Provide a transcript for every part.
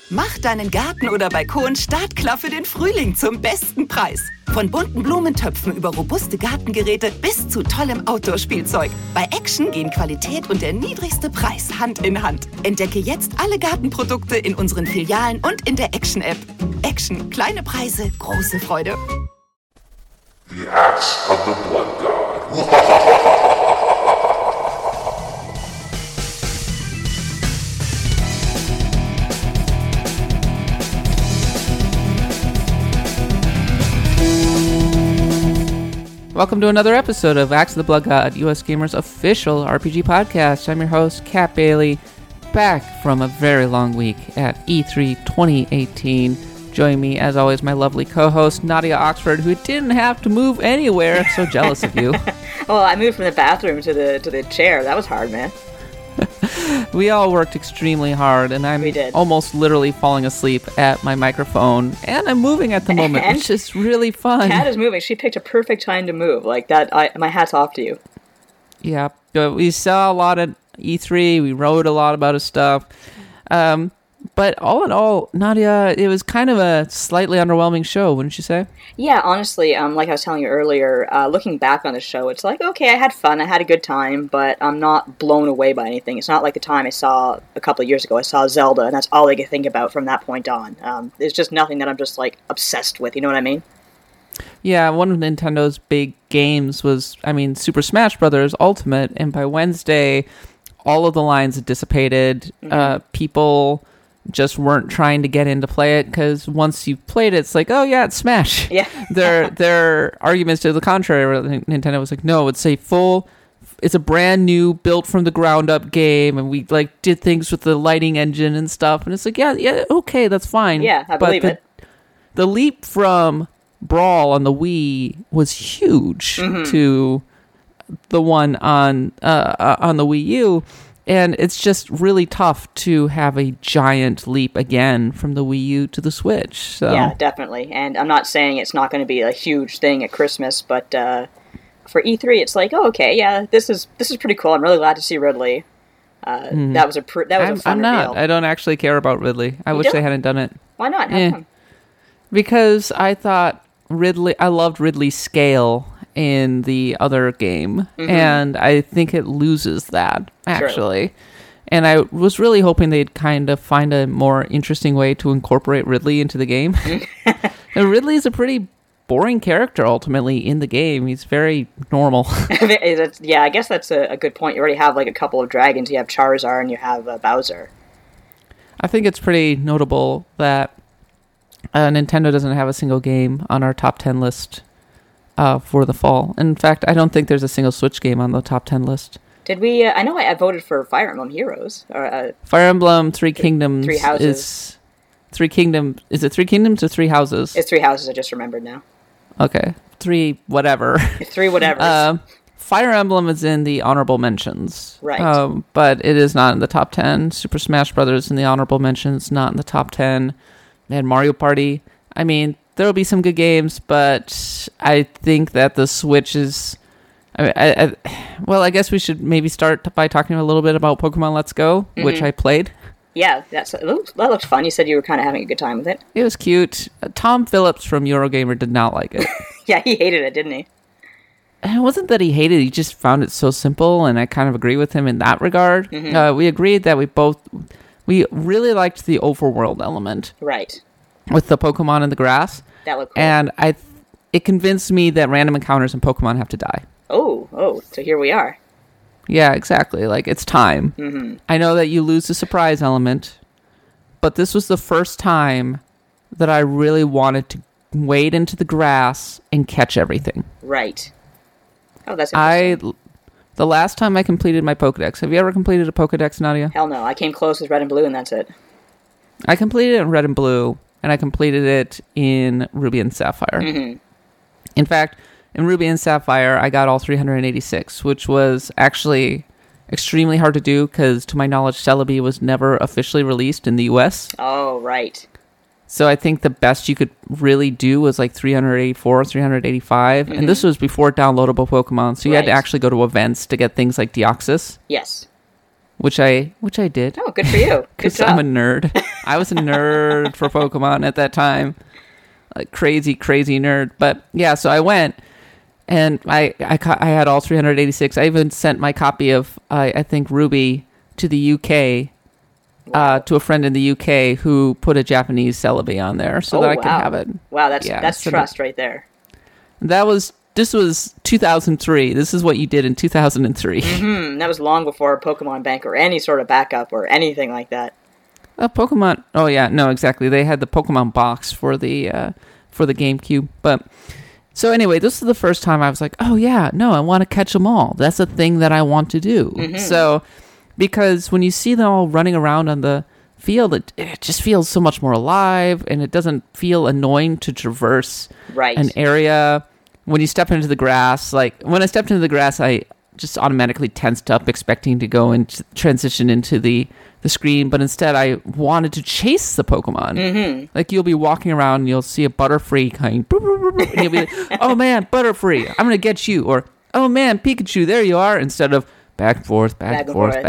Mach deinen Garten oder Balkon startklar für den Frühling zum besten Preis. Von bunten Blumentöpfen über robuste Gartengeräte bis zu tollem Outdoor-Spielzeug. Bei Action gehen Qualität und der niedrigste Preis Hand in Hand. Entdecke jetzt alle Gartenprodukte in unseren Filialen und in der Action-App. Action, kleine Preise, große Freude. The Axe of the Blood God. Welcome to another episode of Axe of the Blood God, US Gamer's official RPG podcast. I'm your host, Kat Bailey, back from a very long week at E3 2018. Joining me, as always, my lovely co-host, Nadia Oxford, who didn't have to move anywhere. So jealous of you. Well, I moved from the bathroom to the chair. That was hard, man. We all worked extremely hard, and I'm almost literally falling asleep at my microphone, and I'm moving at the moment, which is really fun. Kat is moving. She picked a perfect time to move. Like that, my hat's off to you. Yeah, but we saw a lot at E3. We wrote a lot about his stuff. But all in all, Nadia, it was kind of a slightly underwhelming show, wouldn't you say? Yeah, honestly, like I was telling you earlier, looking back on the show, it's like, okay, I had fun, I had a good time, but I'm not blown away by anything. It's not like the time I saw a couple of years ago, I saw Zelda, and that's all I could think about from that point on. There's just nothing that I'm just, like, obsessed with, you know what I mean? Yeah, one of Nintendo's big games was, Super Smash Bros. Ultimate, and by Wednesday, all of the lines had dissipated. People just weren't trying to get in to play it, because once you've played it, it's like, oh yeah, it's Smash. Yeah. Their arguments to the contrary were, Nintendo was like, no, it's a brand new, built from the ground up game, and we did things with the lighting engine and stuff, and it's like, yeah, okay, that's fine. Yeah, I believe it. The leap from Brawl on the Wii was huge to the one on the Wii U. And it's just really tough to have a giant leap again from the Wii U to the Switch. So. Yeah, definitely. And I'm not saying it's not going to be a huge thing at Christmas, but for E3, it's like, oh, okay, yeah, this is pretty cool. I'm really glad to see Ridley. That was a fun reveal. I'm not. I don't actually care about Ridley. I wish they hadn't done it. Why not? How come? Because I thought I loved Ridley's scale in the other game, and I think it loses that, actually. True. And I was really hoping they'd kind of find a more interesting way to incorporate Ridley into the game. And Ridley is a pretty boring character, ultimately, in the game. He's very normal. Yeah, I guess that's a good point. You already have, a couple of dragons. You have Charizard and you have Bowser. I think it's pretty notable that Nintendo doesn't have a single game on our top 10 list for the fall. In fact, I don't think there's a single Switch game on the top 10 list. Did we? I know I voted for Fire Emblem Heroes. Fire Emblem Three Kingdoms. Three Houses. Is it 3 Kingdoms or 3 Houses? It's 3 Houses. I just remembered now. Okay, 3 whatever. 3 whatever. Fire Emblem is in the honorable mentions, right? But it is not in the top 10. Super Smash Brothers in the honorable mentions, not in the top 10. And Mario Party. There will be some good games, but I think that the Switch is... I guess we should maybe start by talking a little bit about Pokemon Let's Go, which I played. Yeah, that looked fun. You said you were kind of having a good time with it. It was cute. Tom Phillips from Eurogamer did not like it. Yeah, he hated it, didn't he? It wasn't that he hated it, he just found it so simple, and I kind of agree with him in that regard. We agreed that we really liked the overworld element. Right. With the Pokemon in the grass. That looked cool. And it convinced me that random encounters in Pokemon have to die. Oh, so here we are. Yeah, exactly. It's time. I know that you lose the surprise element, but this was the first time that I really wanted to wade into the grass and catch everything. Right. Oh, that's interesting. The last time I completed my Pokedex, have you ever completed a Pokedex, Nadia? Hell no. I came close with Red and Blue, and that's it. I completed it in Red and Blue, and I completed it in Ruby and Sapphire. In fact, in Ruby and Sapphire, I got all 386, which was actually extremely hard to do because, to my knowledge, Celebi was never officially released in the US. Oh, right. So I think the best you could really do was 384, 385, and this was before downloadable Pokemon, so you had to actually go to events to get things like Deoxys. Yes. which I did. Oh, good for you. Good Because job. I'm a nerd. I was a nerd for Pokemon at that time. Like crazy nerd. But yeah, so I went and I had all 386. I even sent my copy of, I think, Ruby to the UK, to a friend in the UK who put a Japanese Celebi on there so that I could have it. Wow, that's so trust right there. This was 2003. This is what you did in 2003. And that was long before Pokemon Bank or any sort of backup or anything like that. Pokemon. Oh yeah, no, exactly. They had the Pokemon box for the GameCube. But so anyway, this is the first time I was like, oh yeah, no, I want to catch them all. That's a thing that I want to do. So because when you see them all running around on the field, it just feels so much more alive, and it doesn't feel annoying to traverse an area. When you step into the grass, like when I stepped into the grass, I just automatically tensed up, expecting to go and transition into the screen, but instead I wanted to chase the Pokemon. Like you'll be walking around and you'll see a Butterfree kind, and you'll be like, oh man, Butterfree, I'm gonna get you, or oh man, Pikachu, there you are, instead of back and forth, back and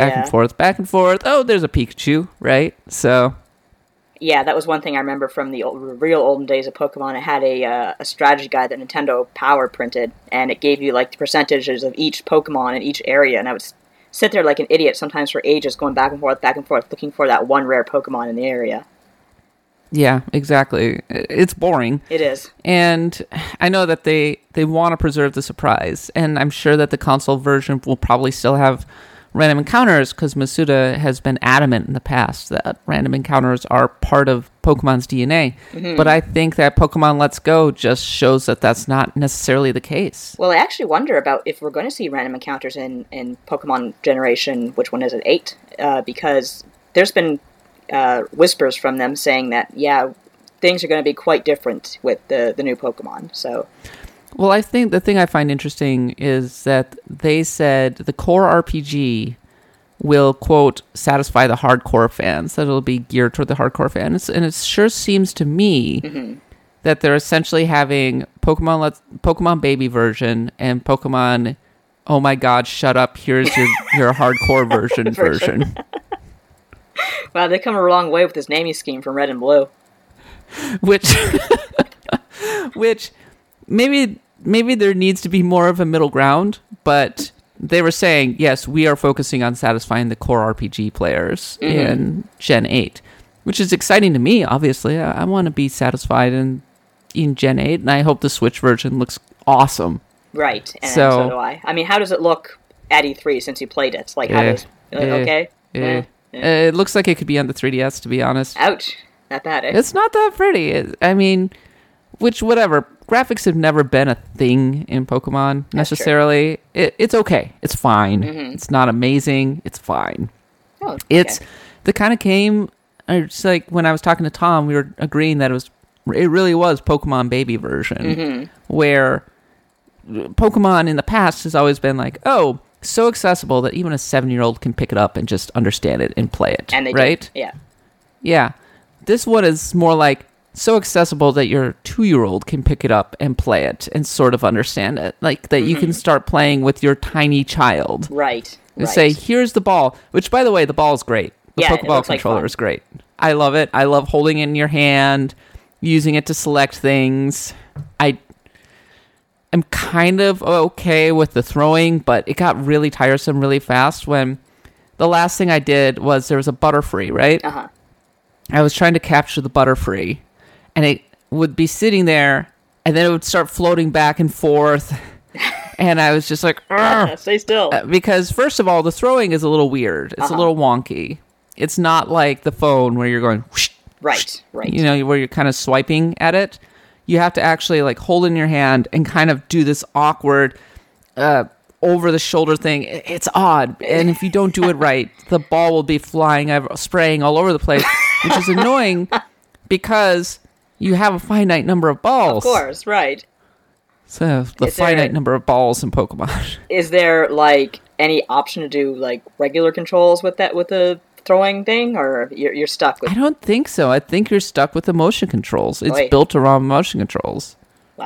forth. Oh, there's a Pikachu, right? So yeah, that was one thing I remember from the real olden days of Pokemon. It had a strategy guide that Nintendo Power printed, and it gave you like the percentages of each Pokemon in each area, and I would sit there like an idiot sometimes for ages, going back and forth, looking for that one rare Pokemon in the area. Yeah, exactly. It's boring. It is. And I know that they want to preserve the surprise, and I'm sure that the console version will probably still have random encounters, because Masuda has been adamant in the past that random encounters are part of Pokemon's DNA. But I think that Pokemon Let's Go just shows that that's not necessarily the case. Well, I actually wonder about if we're going to see random encounters in Pokemon Generation, which one is it, 8? Because there's been whispers from them saying that, yeah, things are going to be quite different with the new Pokemon, so... Well, I think the thing I find interesting is that they said the core RPG will, quote, satisfy the hardcore fans, that it'll be geared toward the hardcore fans. And it sure seems to me that they're essentially having Pokemon Baby version and Pokemon, oh my god, shut up, here's your hardcore version. Wow, they come a long way with this naming scheme from Red and Blue. Which maybe there needs to be more of a middle ground, but they were saying, yes, we are focusing on satisfying the core RPG players in Gen 8, which is exciting to me, obviously. I want to be satisfied in Gen 8, and I hope the Switch version looks awesome. Right, and so do I. I mean, how does it look at E3 since you played it? Like, how does... okay? It looks like it could be on the 3DS, to be honest. Ouch. Not bad, eh? It's not that pretty. I mean, whatever. Graphics have never been a thing in Pokemon, necessarily. It's okay. It's fine. It's not amazing. It's fine. Oh, okay. It's the kind of game, it's like when I was talking to Tom, we were agreeing that it really was Pokemon Baby version, where Pokemon in the past has always been like, oh, so accessible that even a 7-year-old can pick it up and just understand it and play it. And they right? do. Yeah. Yeah. This one is more like so accessible that your 2-year-old can pick it up and play it and sort of understand it. Like that you can start playing with your tiny child. Right. And say, here's the ball. Which, by the way, the ball is great. The Pokeball controller is great. I love it. I love holding it in your hand, using it to select things. I'm kind of okay with the throwing, but it got really tiresome really fast when the last thing I did was there was a Butterfree, right? I was trying to capture the Butterfree, and it would be sitting there, and then it would start floating back and forth, and I was just like, stay still. Because, first of all, the throwing is a little weird. It's a little wonky. It's not like the phone where you're going, whoosh, right. You know, where you're kind of swiping at it. You have to actually like hold in your hand and kind of do this awkward over the shoulder thing. It's odd, and if you don't do it right, the ball will be spraying all over the place, which is annoying because you have a finite number of balls. Of course, right. So the finite number of balls in Pokemon. Is there like any option to do like regular controls with the throwing thing, or you're stuck with... I don't think so. I think you're stuck with the motion controls. It's built around motion controls. Wow.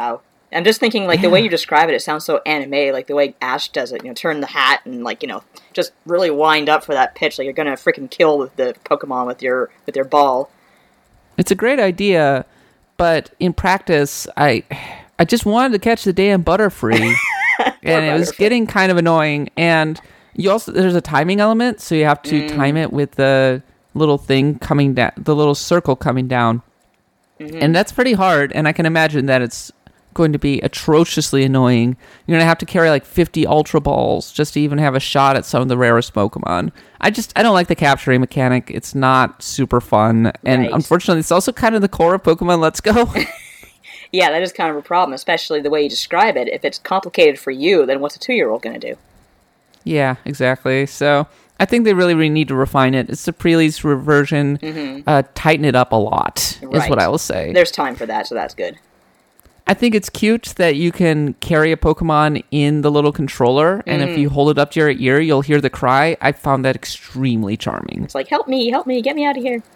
I'm just thinking, like, the way you describe it, it sounds so anime, like the way Ash does it, turn the hat and, like, just really wind up for that pitch, like you're gonna freaking kill the Pokemon with your ball. It's a great idea, but in practice, I just wanted to catch the damn Butterfree, and it was getting kind of annoying, and there's a timing element, so you have to time it with the little thing coming down, the little circle coming down, and that's pretty hard, and I can imagine that it's going to be atrociously annoying. You're going to have to carry like 50 Ultra Balls just to even have a shot at some of the rarest Pokemon. I don't like the capturing mechanic. It's not super fun. And unfortunately, it's also kind of the core of Pokemon Let's Go. Yeah, that is kind of a problem, especially the way you describe it. If it's complicated for you, then what's a 2-year-old going to do? Yeah, exactly. So I think they really need to refine it. It's the pre-release version. Tighten it up a lot, is what I will say. There's time for that, so that's good. I think it's cute that you can carry a Pokemon in the little controller, and if you hold it up to your ear, you'll hear the cry. I found that extremely charming. It's like, help me, get me out of here.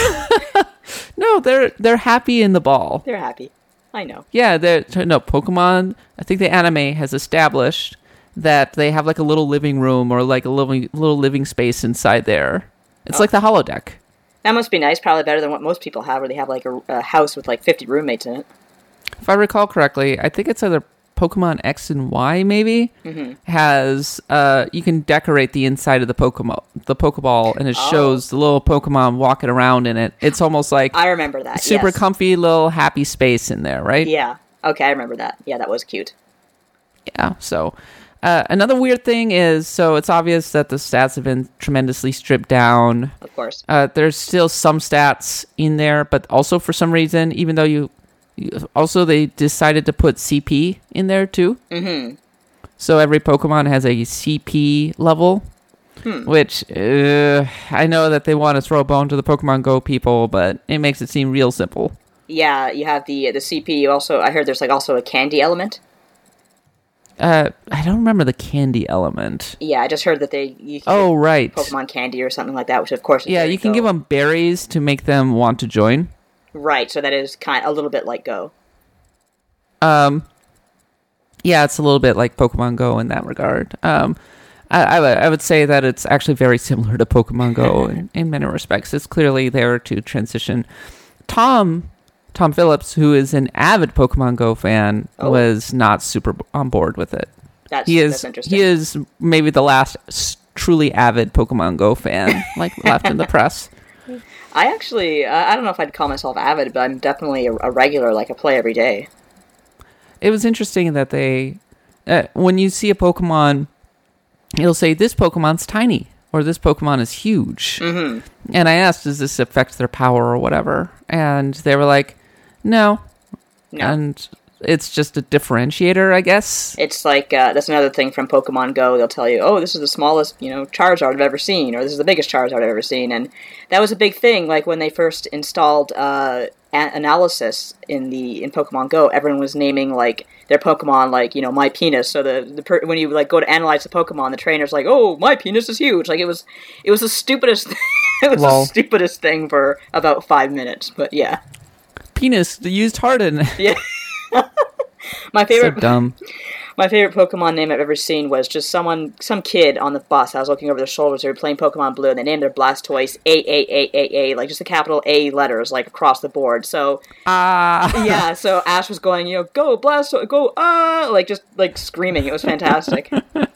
No, they're happy in the ball. They're happy. I know. Yeah, Pokemon, I think the anime has established that they have like a little living room or like a little living space inside there. It's like the holodeck. That must be nice, probably better than what most people have, where they have like a house with like 50 roommates in it. If I recall correctly, I think it's either Pokemon X and Y, maybe, has, you can decorate the inside of the Pokeball, and it shows the little Pokemon walking around in it. It's almost like... I remember that, super comfy little happy space in there, right? Yeah. Okay, I remember that. Yeah, that was cute. Yeah, so... another weird thing is, so it's obvious that the stats have been tremendously stripped down. Of course. There's still some stats in there, but also for some reason, even though they decided to put CP in there too. So every Pokemon has a CP level, which I know that they want to throw a bone to the Pokemon Go people, but it makes it seem real simple. Yeah, you have the CP. You also, I heard there's like also a candy element. I don't remember the candy element. Yeah, I just heard that you can right, Pokemon candy or something like that, which of course is you can give them berries to make them want to join. Right, so that is kind of a little bit like Go. Yeah, it's a little bit like Pokemon Go in that regard. I would say that it's actually very similar to Pokemon Go in many respects. It's clearly there to transition. Tom Phillips, who is an avid Pokemon Go fan, was not super on board with it. That's interesting. He is maybe the last truly avid Pokemon Go fan left in the press. I actually, I don't know if I'd call myself avid, but I'm definitely a regular, like I play every day. It was interesting that they, when you see a Pokemon, it'll say, this Pokemon's tiny, or this Pokemon is huge. And I asked, does this affect their power or whatever? And they were like, no. And it's just a differentiator, I guess. It's like, that's another thing from Pokemon Go. They'll tell you, oh, this is the smallest, Charizard I've ever seen, or this is the biggest Charizard I've ever seen. And that was a big thing, like when they first installed analysis in Pokemon Go, everyone was naming, like, their Pokemon, like, my penis. So when you, like, go to analyze the Pokemon, the trainer's like, oh, my penis is huge. Like, it was the stupidest, the stupidest thing for about 5 minutes, but yeah. Penis, used harden. Yeah. My favorite, so dumb. My favorite Pokemon name I've ever seen was just some kid on the bus. I was looking over their shoulders. They were playing Pokemon Blue, and they named their Blastoise A, like just the capital A letters, like across the board. So, yeah. So Ash was going, go Blastoise, go like just like screaming. It was fantastic.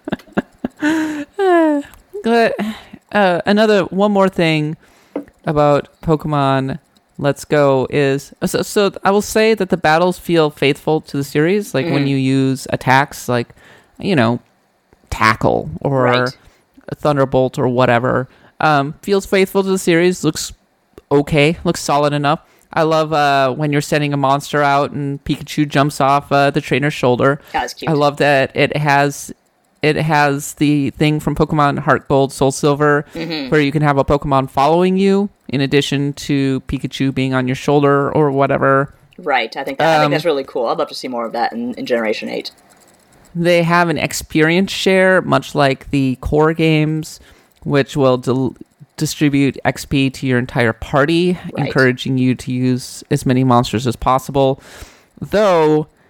One more thing about Pokemon Let's Go is so I will say that the battles feel faithful to the series, like when you use attacks like Tackle or Thunderbolt or whatever, feels faithful to the series, looks solid enough. I love when you're sending a monster out and Pikachu jumps off the trainer's shoulder. That's cute. I love that it has the thing from Pokemon Heart Gold, Soul Silver, where you can have a Pokemon following you in addition to Pikachu being on your shoulder or whatever. Right. I think that's really cool. I'd love to see more of that in Generation 8. They have an experience share, much like the core games, which will distribute XP to your entire party, encouraging you to use as many monsters as possible. Though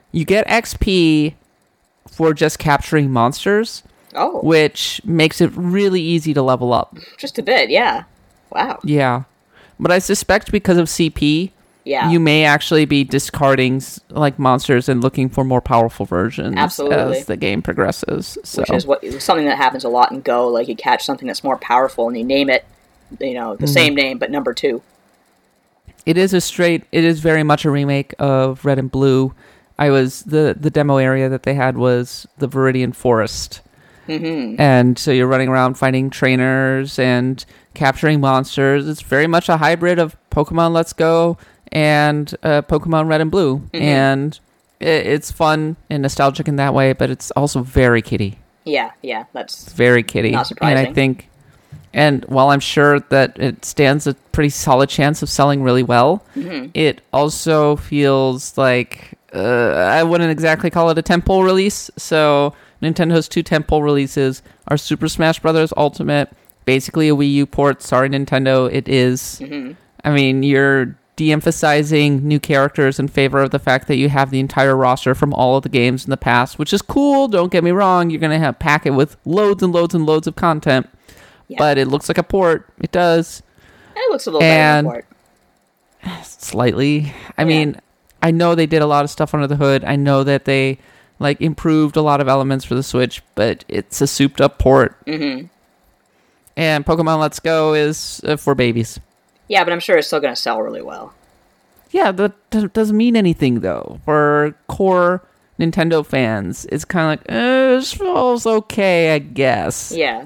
you get XP for just capturing monsters, Oh, which makes it really easy to level up. just a bit, yeah. Wow. Yeah. But I suspect because of CP, Yeah. you may actually be discarding like monsters and looking for more powerful versions Absolutely. as the game progresses. So Which is something that happens a lot in Go. Like, you catch something that's more powerful and you name it, the same name, but number 2. it is very much a remake of Red and Blue. The demo area that they had was the Viridian Forest. Mm-hmm. And so you're running around fighting trainers and capturing monsters. It's very much a hybrid of Pokemon Let's Go and Pokemon Red and Blue. Mm-hmm. And it's fun and nostalgic in that way, but it's also very kiddie. Yeah, that's It's very kiddie. not surprising. And and while I'm sure that it stands a pretty solid chance of selling really well, it also feels like I wouldn't exactly call it a tentpole release. So Nintendo's 2 tentpole releases are Super Smash Bros. Ultimate, basically a Wii U port. Sorry, Nintendo, it is. I mean, you're de-emphasizing new characters in favor of the fact that you have the entire roster from all of the games in the past, which is cool. Don't get me wrong. You're going to pack it with loads and loads and loads of content. Yeah. But it looks like a port. It does. It looks a little better than the port. Slightly. I mean, I know they did a lot of stuff under the hood. I know that they improved a lot of elements for the Switch, but it's a souped up port. Mm-hmm. And Pokemon Let's Go is for babies. Yeah, but I'm sure it's still going to sell really well. Yeah, that doesn't mean anything though. For core Nintendo fans, it's kind of like, it feels okay, I guess. Yeah.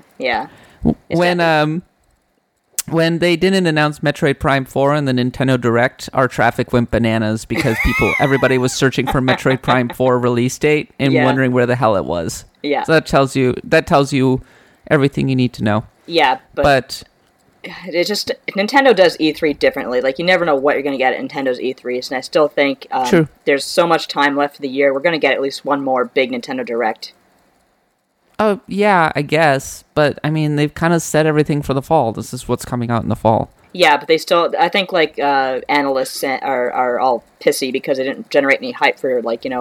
When they didn't announce Metroid Prime 4 in the Nintendo Direct, our traffic went bananas because everybody was searching for Metroid Prime 4 release date and wondering where the hell it was. Yeah. So that tells you everything you need to know. Yeah, but it just, Nintendo does E3 differently. Like, you never know what you're going to get at Nintendo's E3s, and I still think True. There's so much time left for the year. We're going to get at least one more big Nintendo Direct. Oh, yeah, I guess. But, I mean, they've kind of set everything for the fall. This is what's coming out in the fall. Yeah, but they still, I think, analysts are all pissy because they didn't generate any hype for,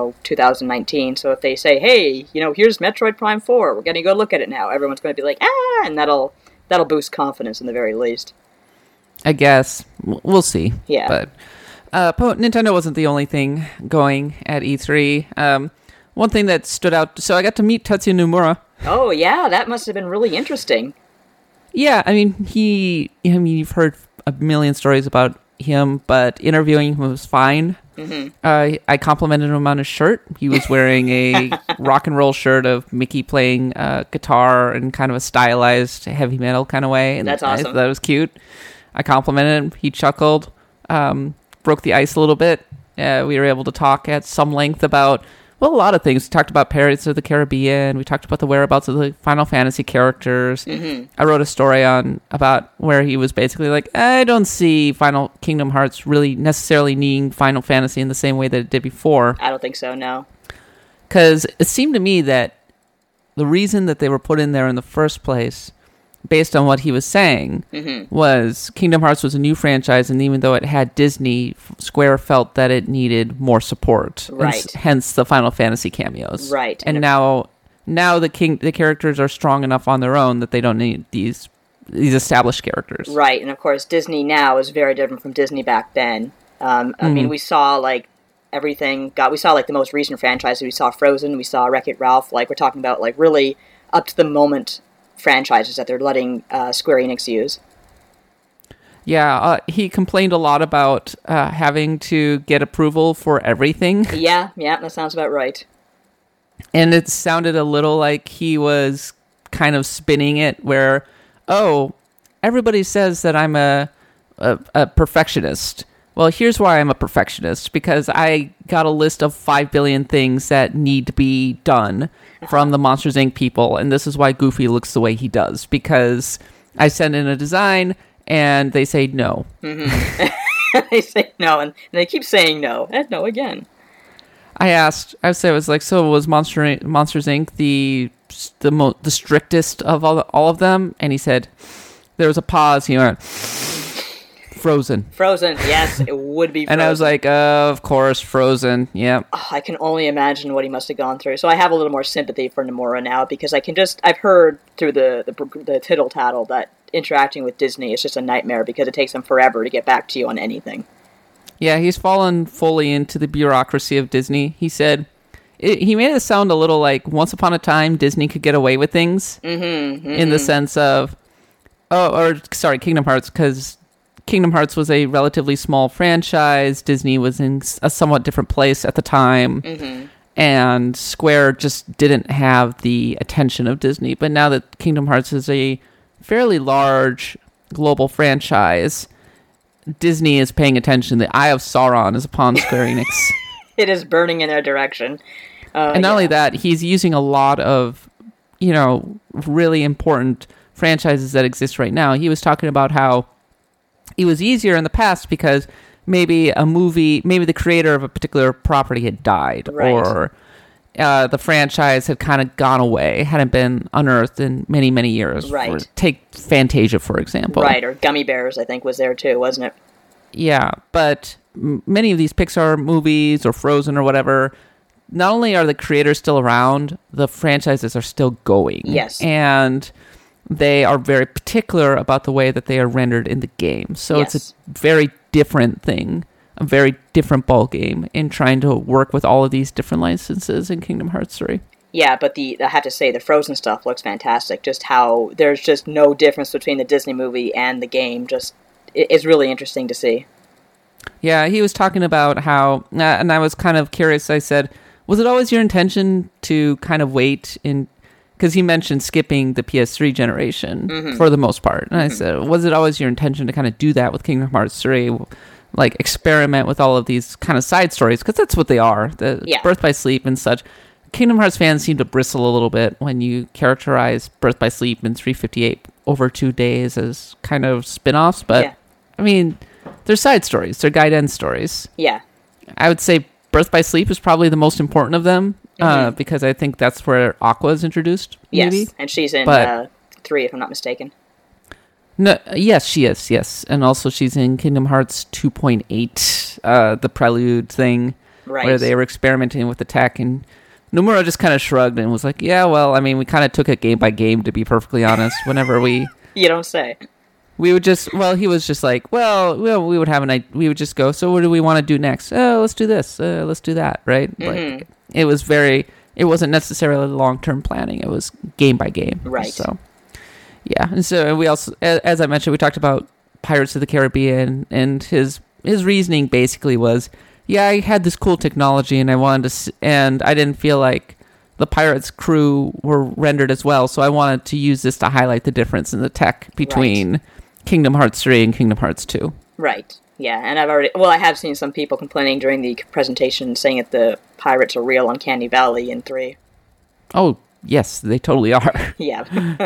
2019. So if they say, hey, here's Metroid Prime 4, we're going to go look at it now, everyone's going to be like, and that'll boost confidence in the very least. I guess. We'll see. Yeah. But Nintendo wasn't the only thing going at E3. One thing that stood out, so I got to meet Tetsuya Nomura. Oh, yeah, that must have been really interesting. Yeah, I mean, you've heard a million stories about him, but interviewing him was fine. Mm-hmm. I complimented him on his shirt. He was wearing a rock and roll shirt of Mickey playing guitar in kind of a stylized heavy metal kind of way. And that's awesome. That was cute. I complimented him. He chuckled, broke the ice a little bit. We were able to talk at some length about, a lot of things. We talked about Pirates of the Caribbean. We talked about the whereabouts of the Final Fantasy characters. Mm-hmm. I wrote a story about where he was basically like, I don't see Final Kingdom Hearts really necessarily needing Final Fantasy in the same way that it did before. I don't think so, no. Because it seemed to me that the reason that they were put in there in the first place, based on what he was saying, was Kingdom Hearts was a new franchise, and even though it had Disney, Square felt that it needed more support. Right. Hence the Final Fantasy cameos. Right. And now the characters are strong enough on their own that they don't need these established characters. Right, and of course Disney now is very different from Disney back then. I mean, we saw everything. We saw the most recent franchises. We saw Frozen. We saw Wreck-It Ralph. We're talking about really up to the moment franchises that they're letting Square Enix use. Yeah, he complained a lot about having to get approval for everything. Yeah, that sounds about right. And it sounded a little like he was kind of spinning it where, everybody says that I'm a perfectionist. Well, here's why I'm a perfectionist, because I got a list of 5 billion things that need to be done from the Monsters, Inc. people, and this is why Goofy looks the way he does, because I send in a design, and they say no. Mm-hmm. They say no, and they keep saying no, and no again. I was like, so was Monsters, Inc. the strictest of all of them? And he said, there was a pause, he went, Frozen. Frozen, yes, it would be Frozen. And I was like, of course, Frozen, yeah. Oh, I can only imagine what he must have gone through. So I have a little more sympathy for Nomura now, because I've heard through the tittle-tattle that interacting with Disney is just a nightmare, because it takes them forever to get back to you on anything. Yeah, he's fallen fully into the bureaucracy of Disney. He said, he made it sound a little like once upon a time Disney could get away with things in the sense of, Kingdom Hearts, because Kingdom Hearts was a relatively small franchise. Disney was in a somewhat different place at the time. And Square just didn't have the attention of Disney. But now that Kingdom Hearts is a fairly large global franchise, Disney is paying attention. The Eye of Sauron is upon Square Enix. It is burning in their direction. And not only that, he's using a lot of, really important franchises that exist right now. He was talking about how it was easier in the past because maybe the creator of a particular property had died, or the franchise had kind of gone away, hadn't been unearthed in many, many years. Right. Take Fantasia, for example. Right, or Gummy Bears, I think, was there too, wasn't it? Yeah, but many of these Pixar movies or Frozen or whatever, not only are the creators still around, the franchises are still going. Yes. And they are very particular about the way that they are rendered in the game. So it's a very different thing, a very different ball game in trying to work with all of these different licenses in Kingdom Hearts 3. Yeah, but I have to say, the Frozen stuff looks fantastic. Just how there's just no difference between the Disney movie and the game. It's really interesting to see. Yeah, he was talking about how, and I was kind of curious, I said, was it always your intention to kind of wait in... Because he mentioned skipping the PS3 generation for the most part. And I said, was it always your intention to kind of do that with Kingdom Hearts 3? Like, experiment with all of these kind of side stories? Because that's what they are. Birth by Sleep and such. Kingdom Hearts fans seem to bristle a little bit when you characterize Birth by Sleep and 358 over 2 days as kind of spin-offs. But, I mean, they're side stories. They're guide-end stories. Yeah. I would say Birth by Sleep is probably the most important of them. Because I think that's where Aqua is introduced, maybe. Yes, and she's in 3, if I'm not mistaken. No, yes, she is, yes. And also she's in Kingdom Hearts 2.8, the Prelude thing, where they were experimenting with the tech, and Nomura just kind of shrugged and was like, yeah, well, I mean, we kind of took it game by game, to be perfectly honest, whenever we... You don't say. We would just, he was just like, we would have we would just go, so what do we want to do next? Oh, let's do this, let's do that, right? Like, it wasn't necessarily long-term planning, it was game by game. Right. So, yeah, and so we also, as I mentioned, we talked about Pirates of the Caribbean, and his reasoning basically was, yeah, I had this cool technology, and I wanted to, and I didn't feel like the Pirates crew were rendered as well, so I wanted to use this to highlight the difference in the tech between Kingdom Hearts 3 and Kingdom Hearts 2. Right. Yeah, and I have seen some people complaining during the presentation saying that the pirates are real Uncanny Valley in 3. Oh, yes, they totally are. Yeah.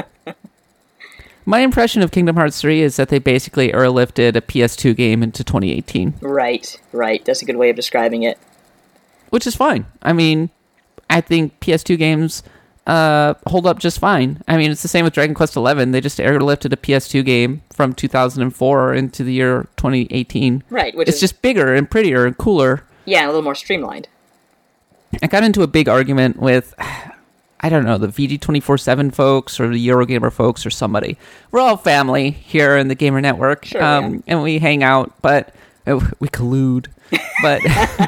My impression of Kingdom Hearts 3 is that they basically airlifted a PS2 game into 2018. Right. That's a good way of describing it. Which is fine. I mean, I think PS2 games hold up just fine. I mean, it's the same with Dragon Quest XI. They just airlifted a PS2 game from 2004 into the year 2018. Right. It's just bigger and prettier and cooler. Yeah, and a little more streamlined. I got into a big argument with, I don't know, the VG247 folks or the Eurogamer folks or somebody. We're all family here in the Gamer Network. Sure, and we hang out, but we collude. But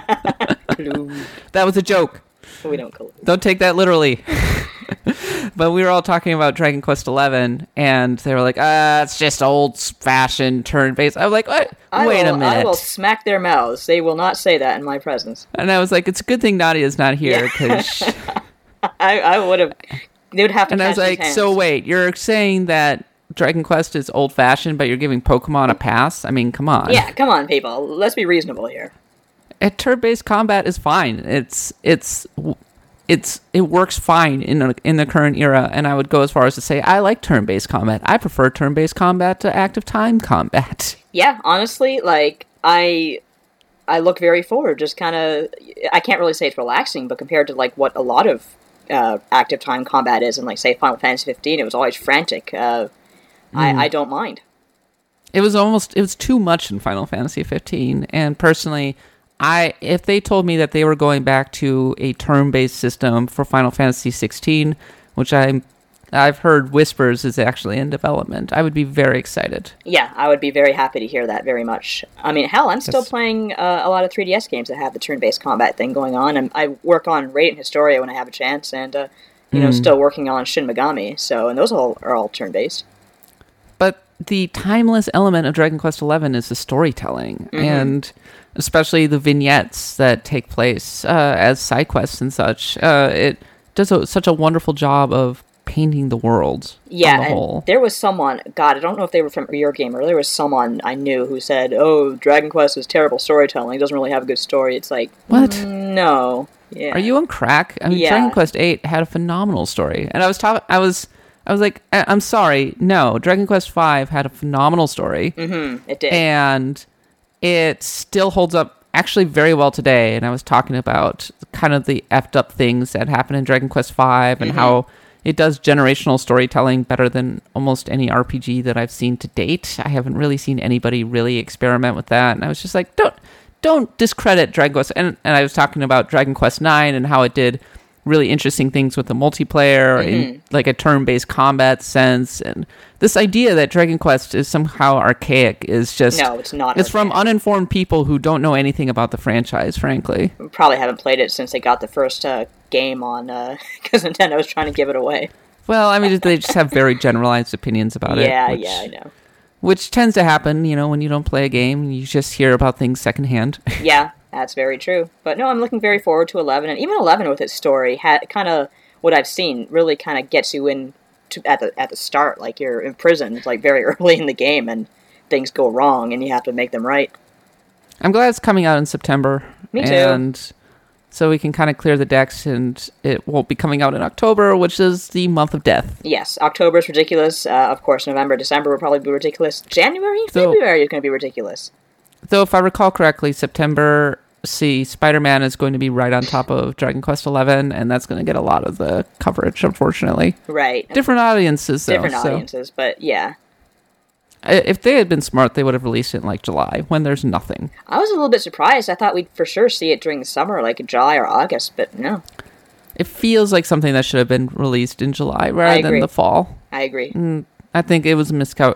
that was a joke. We don't collude. Don't take that literally. But we were all talking about Dragon Quest XI, and they were like, it's just old-fashioned turn-based. I was like, what? Wait a minute. I will smack their mouths. They will not say that in my presence. And I was like, it's a good thing Nadia's not here, because... I would have... They would have to. And I was like, so wait, you're saying that Dragon Quest is old-fashioned, but you're giving Pokemon a pass? I mean, come on. Yeah, come on, people. Let's be reasonable here. Turn-based combat is fine. It works fine in the current era, and I would go as far as to say I like turn-based combat. I prefer turn-based combat to active time combat. Yeah, honestly, like I look very forward. Just kind of, I can't really say it's relaxing, but compared to like what a lot of active time combat is, in like say Final Fantasy 15, it was always frantic. I don't mind. It was too much in Final Fantasy 15, and personally, if they told me that they were going back to a turn-based system for Final Fantasy 16, which I've heard whispers is actually in development, I would be very excited. Yeah, I would be very happy to hear that very much. I mean, hell, I'm still playing a lot of 3DS games that have the turn-based combat thing going on, and I work on Radiant Historia when I have a chance, and still working on Shin Megami. So, and those are all turn-based. But the timeless element of Dragon Quest XI is the storytelling, and especially the vignettes that take place as side quests and such. It does such a wonderful job of painting the world. Yeah, on the and whole. there was someone, God, I don't know if they were from your game, or there was someone I knew who said, "Oh, Dragon Quest is terrible storytelling. It doesn't really have a good story." It's like, what? No. Yeah. Are you on crack? I mean, Yeah. Dragon Quest VIII had a phenomenal story, and I was like, I'm sorry, no, Dragon Quest V had a phenomenal story. It did. And it still holds up actually very well today. And I was talking about kind of the effed up things that happen in Dragon Quest V and how it does generational storytelling better than almost any RPG that I've seen to date. I haven't really seen anybody really experiment with that. And I was just like, don't discredit Dragon Quest. And I was talking about Dragon Quest IX and how it did really interesting things with the multiplayer in like a turn-based combat sense, and this idea that Dragon Quest is somehow archaic is just No, it's not. It's from uninformed people who don't know anything about the franchise, frankly. We probably haven't played it since they got the first game on, because Nintendo was trying to give it away. Well, I mean, they just have very generalized opinions about it. Yeah, I know. Which tends to happen, when you don't play a game, you just hear about things secondhand. Yeah, that's very true. But no, I'm looking very forward to 11, and even 11 with its story had kind of what I've seen really kind of gets you in at the start, like you're imprisoned like very early in the game, and things go wrong, and you have to make them right. I'm glad it's coming out in September. Me too. And so we can kind of clear the decks, and it won't be coming out in October, which is the month of death. Yes, October's ridiculous. Of course, November, December will probably be ridiculous. January, February is going to be ridiculous. Though, if I recall correctly, September, Spider-Man is going to be right on top of Dragon Quest XI, and that's going to get a lot of the coverage, unfortunately. Right. Different audiences, though. Different audiences, but yeah. If they had been smart, they would have released it in, like, July, when there's nothing. I was a little bit surprised. I thought we'd for sure see it during the summer, like in July or August, but no. It feels like something that should have been released in July rather than the fall. I agree. I think it was a miscount.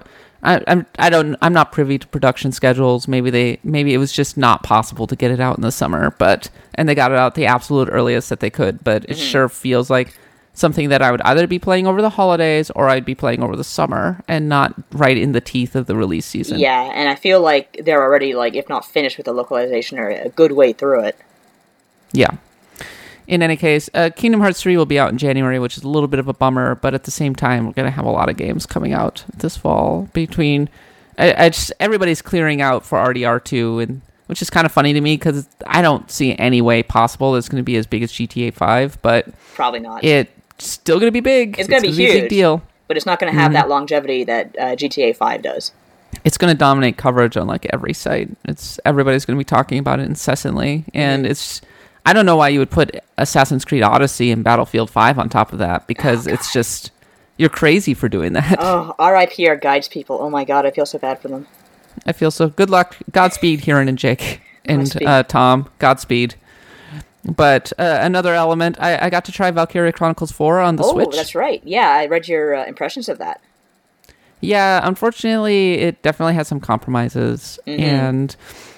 I'm not privy to production schedules. Maybe it was just not possible to get it out in the summer, and they got it out the absolute earliest that they could. But it sure feels like something that I would either be playing over the holidays or I'd be playing over the summer, and not right in the teeth of the release season. Yeah, and I feel like they're already, like, if not finished with the localization, or a good way through it. Yeah. In any case, Kingdom Hearts 3 will be out in January, which is a little bit of a bummer, but at the same time, we're going to have a lot of games coming out this fall. Everybody's clearing out for RDR2, and which is kind of funny to me, because I don't see any way possible it's going to be as big as GTA 5, but probably not. It's still going to be big. It's going to be huge. A big deal. But it's not going to have that longevity that GTA 5 does. It's going to dominate coverage on like every site. Everybody's going to be talking about it incessantly, and I don't know why you would put Assassin's Creed Odyssey and Battlefield 5 on top of that, because it's just, you're crazy for doing that. Oh, RIP our guides people. Oh my god, I feel so bad for them. I feel so. Good luck. Godspeed, Hiran and Jake. And Tom, Godspeed. But another element, I got to try Valkyria Chronicles 4 on the Switch. Oh, that's right. Yeah, I read your impressions of that. Yeah, unfortunately, it definitely has some compromises. And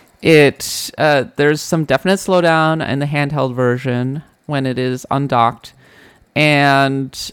there's some definite slowdown in the handheld version when it is undocked, and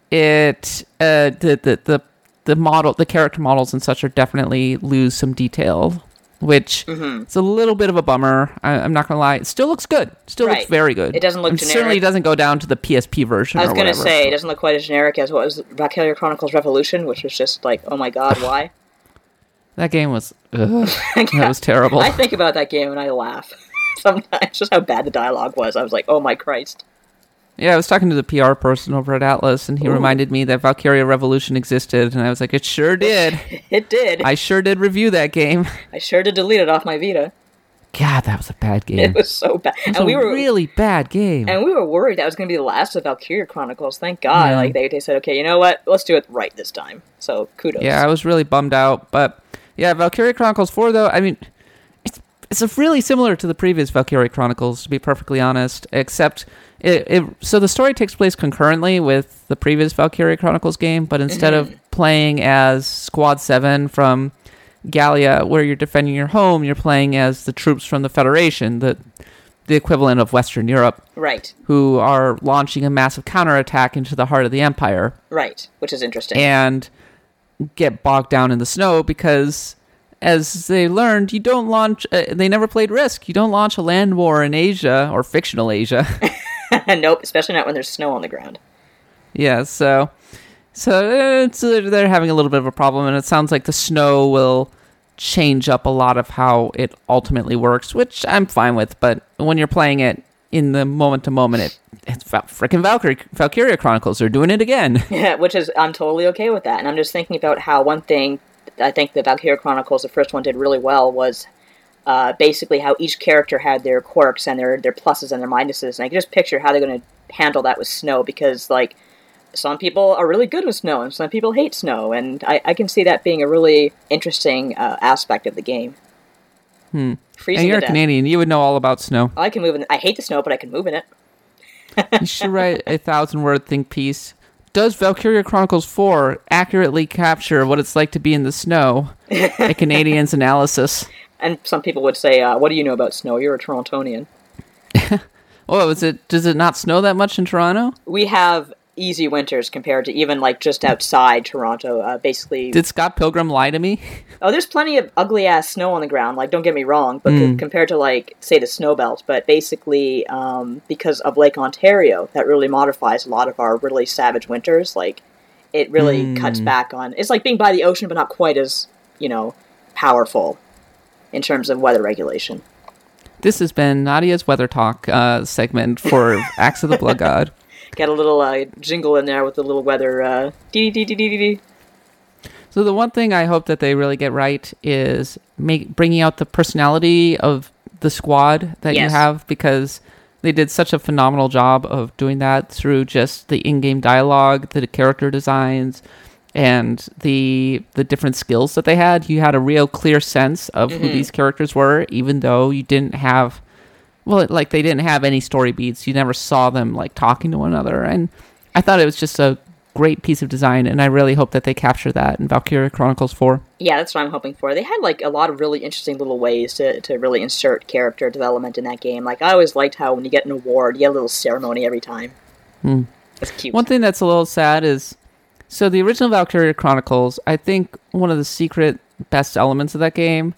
the character models and such are definitely lose some detail, which it's a little bit of a bummer. I'm not gonna lie, it still looks good. Looks very good. It doesn't look generic. Certainly doesn't go down to the PSP version. I was gonna say it doesn't look quite as generic as what was Valkyria Chronicles Revolution, which was just like, oh my god, why? That game was that was terrible. I think about that game and I laugh sometimes, just how bad the dialogue was. I was like, oh my Christ. Yeah, I was talking to the PR person over at Atlas, and he reminded me that Valkyria Revolution existed, and I was like, it sure did. It did. I sure did review that game. I sure did delete it off my Vita. God, that was a bad game. It was so bad. It was a really bad game. And we were worried that was going to be the last of Valkyria Chronicles. Thank God. Yeah. Like they said, okay, you know what? Let's do it right this time. So, kudos. Yeah, I was really bummed out, but Yeah, Valkyria Chronicles 4, though, I mean, it's really similar to the previous Valkyria Chronicles, to be perfectly honest, except so the story takes place concurrently with the previous Valkyria Chronicles game, but instead of playing as Squad 7 from Gallia, where you're defending your home, you're playing as the troops from the Federation, the equivalent of Western Europe. Right. Who are launching a massive counterattack into the heart of the Empire. Right, which is interesting. And get bogged down in the snow because, as they learned, you don't launch... they never played Risk. You don't launch a land war in Asia, or fictional Asia. Nope, especially not when there's snow on the ground. Yeah, so they're having a little bit of a problem, and it sounds like the snow will change up a lot of how it ultimately works, which I'm fine with, but when you're playing it in the moment-to-moment, it's freaking Valkyria Chronicles. They're doing it again. Yeah, which is, I'm totally okay with that, and I'm just thinking about how one thing I think the Valkyria Chronicles, the first one, did really well was basically how each character had their quirks and their pluses and their minuses, and I can just picture how they're going to handle that with snow, because, like, some people are really good with snow, and some people hate snow, and I can see that being a really interesting aspect of the game. Freezing and you're a Canadian, you would know all about snow. I can move in. I hate the snow, but I can move in it. You should write a 1,000-word think piece. Does Valkyria Chronicles 4 accurately capture what it's like to be in the snow? A Canadian's analysis. And some people would say, what do you know about snow? You're a Torontonian. Oh, does it not snow that much in Toronto? We have easy winters compared to even, like, just outside Toronto. Basically... Did Scott Pilgrim lie to me? Oh, there's plenty of ugly-ass snow on the ground, like, don't get me wrong, but compared to, like, say, the snow belt, but basically, because of Lake Ontario, that really modifies a lot of our really savage winters, like, it really cuts back on... It's like being by the ocean, but not quite as, powerful in terms of weather regulation. This has been Nadia's Weather Talk segment for Axe of the Blood God. Got a little jingle in there with the little weather dee-dee-dee-dee-dee-dee. So the one thing I hope that they really get right is bringing out the personality of the squad that you have, because they did such a phenomenal job of doing that through just the in-game dialogue, the character designs, and the different skills that they had. You had a real clear sense of who these characters were, even though you didn't have... Well, like, they didn't have any story beats. You never saw them, like, talking to one another. And I thought it was just a great piece of design, and I really hope that they capture that in Valkyria Chronicles 4. Yeah, that's what I'm hoping for. They had, like, a lot of really interesting little ways to really insert character development in that game. Like, I always liked how when you get an award, you get a little ceremony every time. That's cute. One thing that's a little sad is... So the original Valkyria Chronicles, I think one of the secret best elements of that game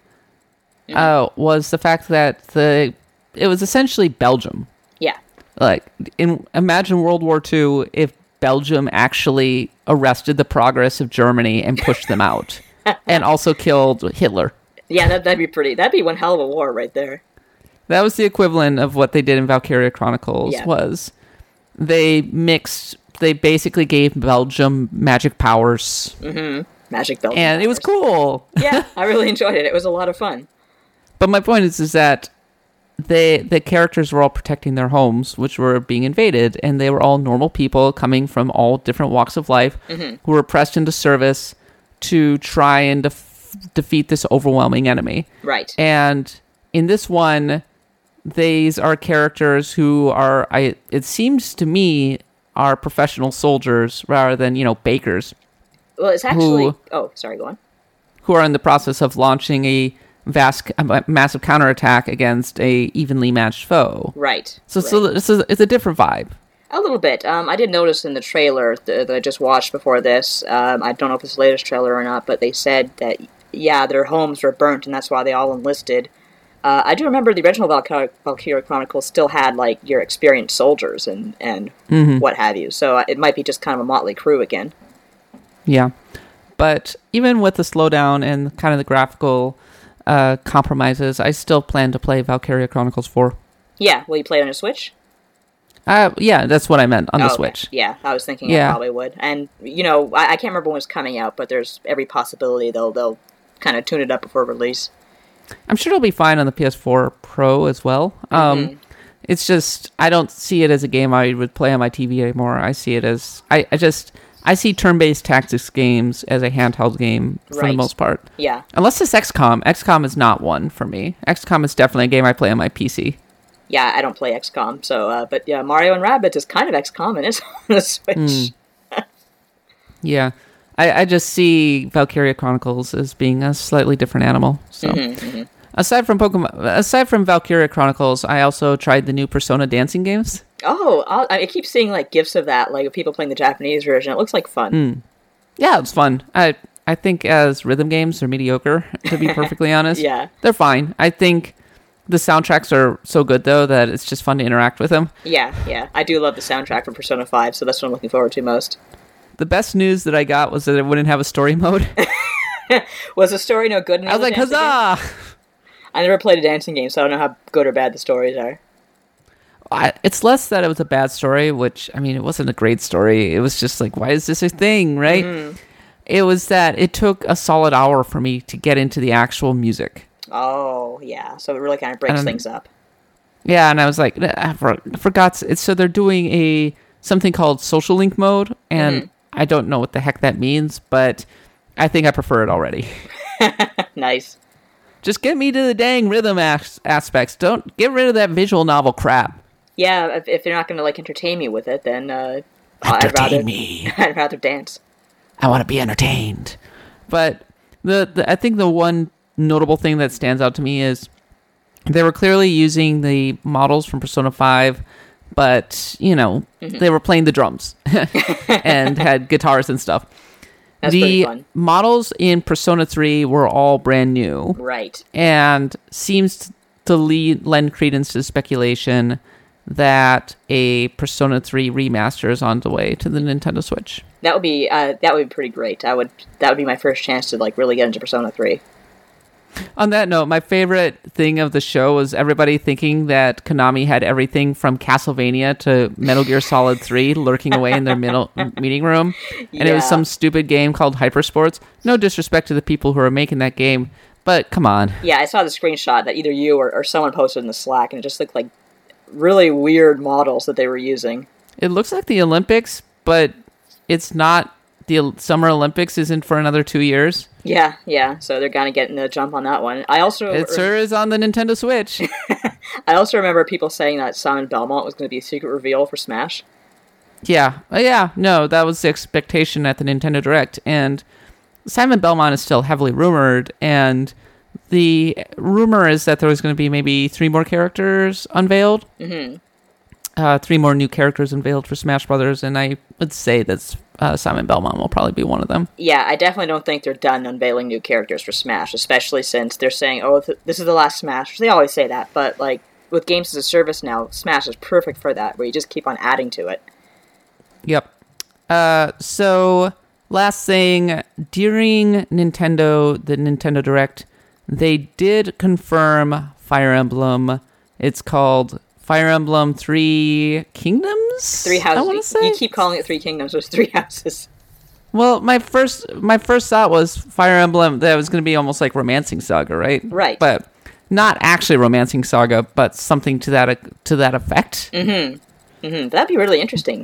was the fact that it was essentially Belgium. Yeah. Like, imagine World War II if Belgium actually arrested the progress of Germany and pushed them out. And also killed Hitler. Yeah, that'd be one hell of a war right there. That was the equivalent of what they did in Valkyria Chronicles, was they basically gave Belgium magic powers. Magic Belgium and powers. It was cool. Yeah, I really enjoyed it. It was a lot of fun. But my point is that the characters were all protecting their homes, which were being invaded, and they were all normal people coming from all different walks of life who were pressed into service to try and defeat this overwhelming enemy. Right. And in this one, these are characters who are, it seems to me, are professional soldiers rather than, bakers. Well, it's actually... sorry, go on. Who are in the process of launching a massive counterattack against a evenly matched foe. Right. So it's a different vibe. A little bit. I did notice in the trailer that I just watched before this, I don't know if it's the latest trailer or not, but they said that, their homes were burnt and that's why they all enlisted. I do remember the original Valkyria Chronicles still had, like, your experienced soldiers and what have you, so it might be just kind of a motley crew again. Yeah. But even with the slowdown and kind of the graphical... compromises, I still plan to play Valkyria Chronicles 4. Yeah, will you play it on a Switch? Yeah, that's what I meant, on the Switch. Yeah, I was thinking I probably would. And, I can't remember when it's coming out, but there's every possibility they'll kind of tune it up before release. I'm sure it'll be fine on the PS4 Pro as well. It's just, I don't see it as a game I would play on my TV anymore. I see it as, I see turn-based tactics games as a handheld game for the most part. Yeah. Unless it's XCOM. XCOM is not one for me. XCOM is definitely a game I play on my PC. Yeah, I don't play XCOM, so, but yeah, Mario and Rabbids is kind of XCOM and it's on the Switch. Yeah. I just see Valkyria Chronicles as being a slightly different animal. So, aside from Valkyria Chronicles, I also tried the new Persona dancing games. Oh, I keep seeing like gifs of that, like people playing the Japanese version. It looks like fun. Yeah, it's fun. I think as rhythm games, they're mediocre, to be perfectly honest. Yeah. They're fine. I think the soundtracks are so good, though, that it's just fun to interact with them. Yeah. I do love the soundtrack from Persona 5, so that's what I'm looking forward to most. The best news that I got was that it wouldn't have a story mode. Was the story no good? I was like, huzzah! I never played a dancing game, so I don't know how good or bad the stories are. It's less that it was a bad story, which, I mean, it wasn't a great story. It was just like, why is this a thing, right? Mm-hmm. It was that it took a solid hour for me to get into the actual music. Oh, yeah. So it really kind of breaks things up. Yeah, and I was like, I forgot. So they're doing something called social link mode, and I don't know what the heck that means, but I think I prefer it already. Nice. Just get me to the dang rhythm aspects. Don't get rid of that visual novel crap. Yeah, if they're not going to like entertain me with it, then I'd rather dance. I want to be entertained. But I think the one notable thing that stands out to me is they were clearly using the models from Persona 5, but, they were playing the drums and had guitars and stuff. That's pretty fun. The models in Persona 3 were all brand new. Right. And seems to lend credence to the speculation that a Persona 3 remaster is on the way to the Nintendo Switch. That would be pretty great. That would be my first chance to like really get into Persona 3. On that note, my favorite thing of the show was everybody thinking that Konami had everything from Castlevania to Metal Gear Solid 3 lurking away in their meeting room. And it was some stupid game called Hypersports. No disrespect to the people who are making that game, but come on. Yeah, I saw the screenshot that either you or someone posted in the Slack, and it just looked like really weird models that they were using. It looks like the Olympics, but it's not. The Summer Olympics isn't for another 2 years. Yeah. So they're kind of getting a jump on that one. It sure is on the Nintendo Switch. I also remember people saying that Simon Belmont was going to be a secret reveal for Smash. Yeah. No, that was the expectation at the Nintendo Direct. And Simon Belmont is still heavily rumored. And the rumor is that there was going to be maybe 3 more characters unveiled. Mm-hmm. 3 more new characters unveiled for Smash Brothers, and I would say that Simon Belmont will probably be one of them. Yeah, I definitely don't think they're done unveiling new characters for Smash, especially since they're saying, this is the last Smash. They always say that, but like with games as a service now, Smash is perfect for that, where you just keep on adding to it. Yep. So, last thing, during the Nintendo Direct, they did confirm Fire Emblem. It's called Fire Emblem 3 Kingdoms? 3 houses. I want to say. You keep calling it 3 Kingdoms. There's 3 houses. Well, my first thought was Fire Emblem, that was going to be almost like Romancing Saga, right? Right. But not actually Romancing Saga, but something to that effect. Mm-hmm. Mm-hmm. That'd be really interesting.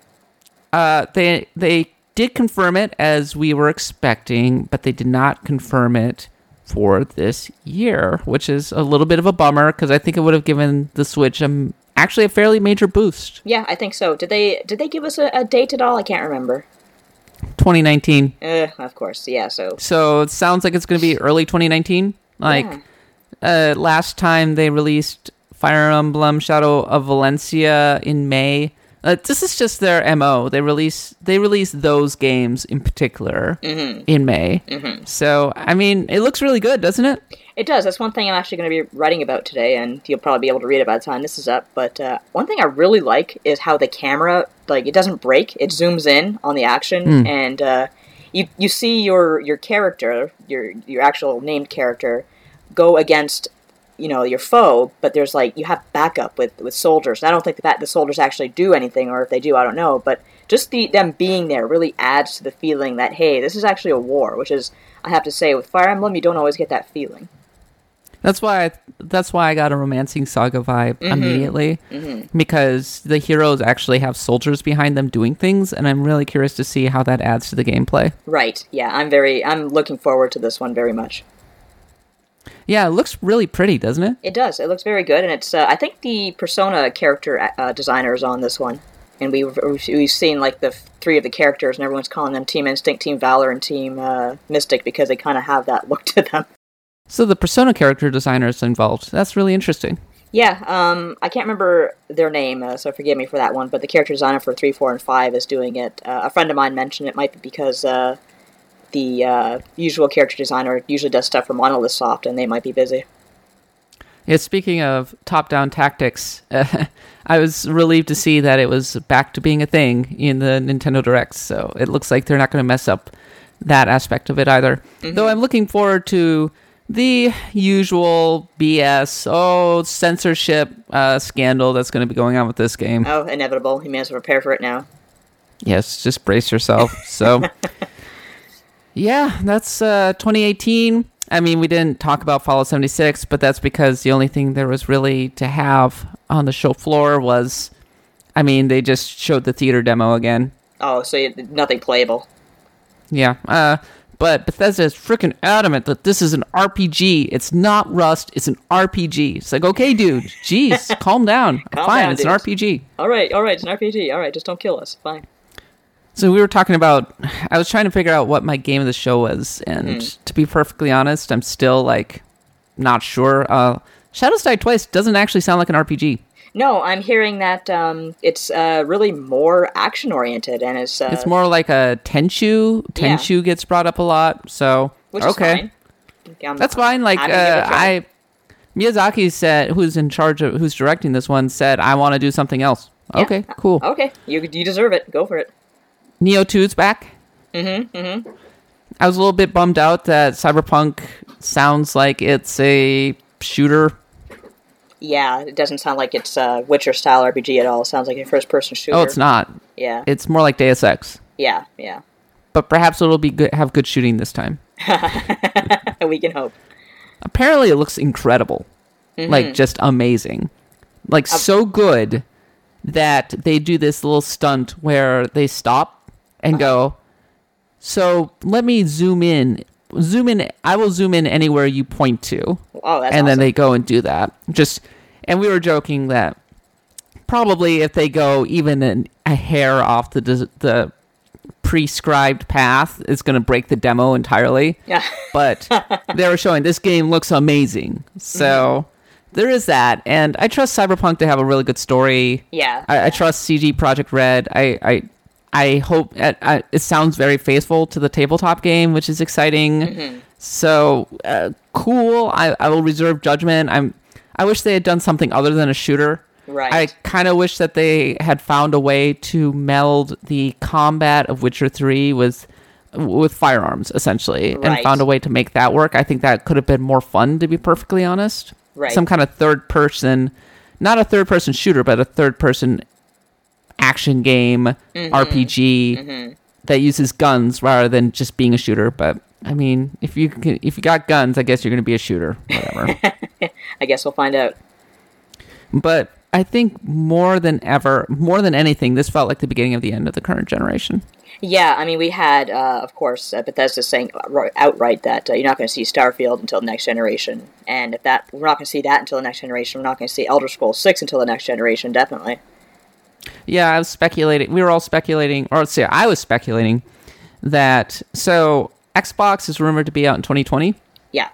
They did confirm it as we were expecting, but they did not confirm it for this year, which is a little bit of a bummer because I think it would have given the Switch actually a fairly major boost. Yeah, I think so. Did they give us a date at all? I can't remember. 2019. Of course, yeah. So it sounds like it's going to be early 2019. Last time they released Fire Emblem Shadow of Valencia in May. This is just their MO. They release those games in particular in May. Mm-hmm. So, I mean, it looks really good, doesn't it? It does. That's one thing I'm actually going to be writing about today, and you'll probably be able to read it by the time this is up. But one thing I really like is how the camera, like, it doesn't break. It zooms in on the action, and you see your character, your actual named character, go against your foe, but there's like, you have backup with soldiers. And I don't think that the soldiers actually do anything, or if they do, I don't know, but just them being there really adds to the feeling that, hey, this is actually a war, which is, I have to say, with Fire Emblem, you don't always get that feeling. That's why I got a Romancing Saga vibe immediately, because the heroes actually have soldiers behind them doing things, and I'm really curious to see how that adds to the gameplay. Right. Yeah, I'm looking forward to this one very much. Yeah, it looks really pretty, doesn't it? It does. It looks very good, and it's I think the Persona character designer is on this one, and we've seen like the three of the characters, and everyone's calling them Team Instinct, Team Valor, and Team Mystic because they kind of have that look to them. So the Persona character designer is involved. That's really interesting. Yeah, I can't remember their name, so forgive me for that one, but the character designer for 3, 4, and 5 is doing it. A friend of mine mentioned it might be because the usual character designer usually does stuff for Monolith Soft, and they might be busy. Yeah, speaking of top-down tactics, I was relieved to see that it was back to being a thing in the Nintendo Directs, so it looks like they're not going to mess up that aspect of it either. Though I'm looking forward to the usual BS, censorship scandal that's going to be going on with this game. Oh, inevitable. You may as well prepare for it now. Yes, just brace yourself. So, yeah, that's 2018. I mean, we didn't talk about Fallout 76, but that's because the only thing there was really to have on the show floor was, I mean, they just showed the theater demo again. Oh, so nothing playable. Yeah, but Bethesda is freaking adamant that this is an RPG. It's not Rust. It's an RPG. It's like, okay, dude, jeez, calm down. Fine, it's dudes. an RPG. All right, it's an RPG. All right, just don't kill us. Fine. So we were talking about, I was trying to figure out what my game of the show was, and to be perfectly honest, I'm still, like, not sure. Shadows Die Twice doesn't actually sound like an RPG. No, I'm hearing that it's really more action-oriented, and it's more like a Tenchu. Tenchu gets brought up a lot, so, which is fine. That's fine. Like, Miyazaki said, who's directing this one, said, I want to do something else. Yeah. Okay, cool. Okay, you deserve it. Go for it. Neo 2's back. I was a little bit bummed out that Cyberpunk sounds like it's a shooter. Yeah, it doesn't sound like it's a Witcher-style RPG at all. It sounds like a first-person shooter. Oh, it's not. Yeah. It's more like Deus Ex. Yeah. But perhaps it'll be good, have good shooting this time. We can hope. Apparently it looks incredible. Like, just amazing. Like, so good that they do this little stunt where they stop and go, so let me zoom in. I will zoom in anywhere you point to. Oh, that's and awesome. then they go and do that. And we were joking that probably if they go even a hair off the prescribed path, it's going to break the demo entirely. Yeah. But they were showing this game looks amazing. So there is that. And I trust Cyberpunk to have a really good story. Yeah. I trust CG Projekt Red. I hope it sounds very faithful to the tabletop game, which is exciting. So cool. I will reserve judgment. I wish they had done something other than a shooter. Right. I kind of wish that they had found a way to meld the combat of Witcher 3 with firearms, essentially, and found a way to make that work. I think that could have been more fun, to be perfectly honest. Right. Some kind of third person, not a third person shooter, but a third person action game, RPG that uses guns rather than just being a shooter. But I mean, if you got guns, I guess you're going to be a shooter. Whatever. I guess we'll find out. But I think more than anything, this felt like the beginning of the end of the current generation. Yeah, I mean, we had, of course, Bethesda saying outright that you're not going to see Starfield until the next generation. And we're not going to see that until the next generation. We're not going to see Elder Scrolls 6 until the next generation, definitely. Yeah, I was speculating. We were all speculating, or let's say I was speculating that. So Xbox is rumored to be out in 2020. Yeah.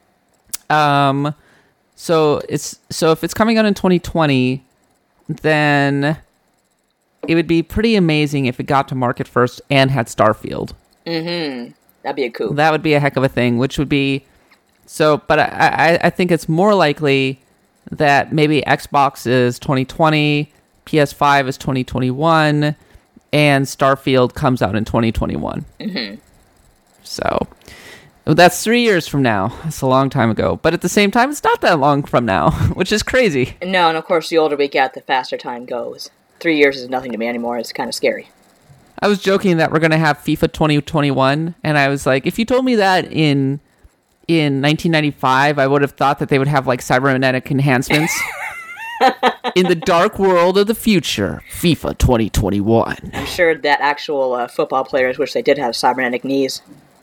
So if it's coming out in 2020, then it would be pretty amazing if it got to market first and had Starfield. That'd be a coup. That would be a heck of a thing, which would be so. But I think it's more likely that maybe Xbox is 2020. PS5 is 2021, and Starfield comes out in 2021. So that's 3 years from now. That's a long time ago. But at the same time, it's not that long from now, which is crazy. No, and of course, the older we get, the faster time goes. 3 years is nothing to me anymore. It's kind of scary. I was joking that we're going to have FIFA 2021, and I was like, if you told me that in in 1995, I would have thought that they would have like cybernetic enhancements. In the dark world of the future, FIFA 2021. I'm sure that actual football players wish they did have cybernetic knees.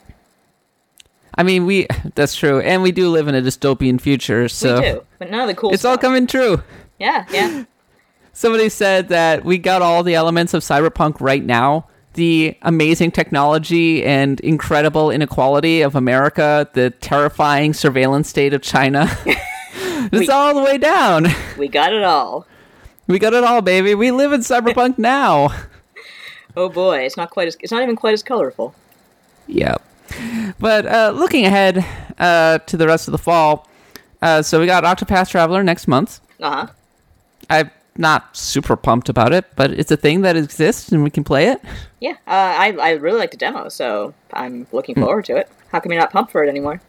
I mean, that's true. And we do live in a dystopian future, so... We do, but none of the cool It's stuff. all coming true. Yeah. Somebody said that we got all the elements of cyberpunk right now. The amazing technology and incredible inequality of America, the terrifying surveillance state of China. It's all the way down. We got it all. We got it all, baby. We live in cyberpunk now. Oh boy, it's not even quite as colorful. Yep. But looking ahead to the rest of the fall, so we got Octopath Traveler next month. Uh-huh. I'm not super pumped about it, but it's a thing that exists and we can play it. Yeah, I really like the demo, so I'm looking forward to it. How come you're not pumped for it anymore?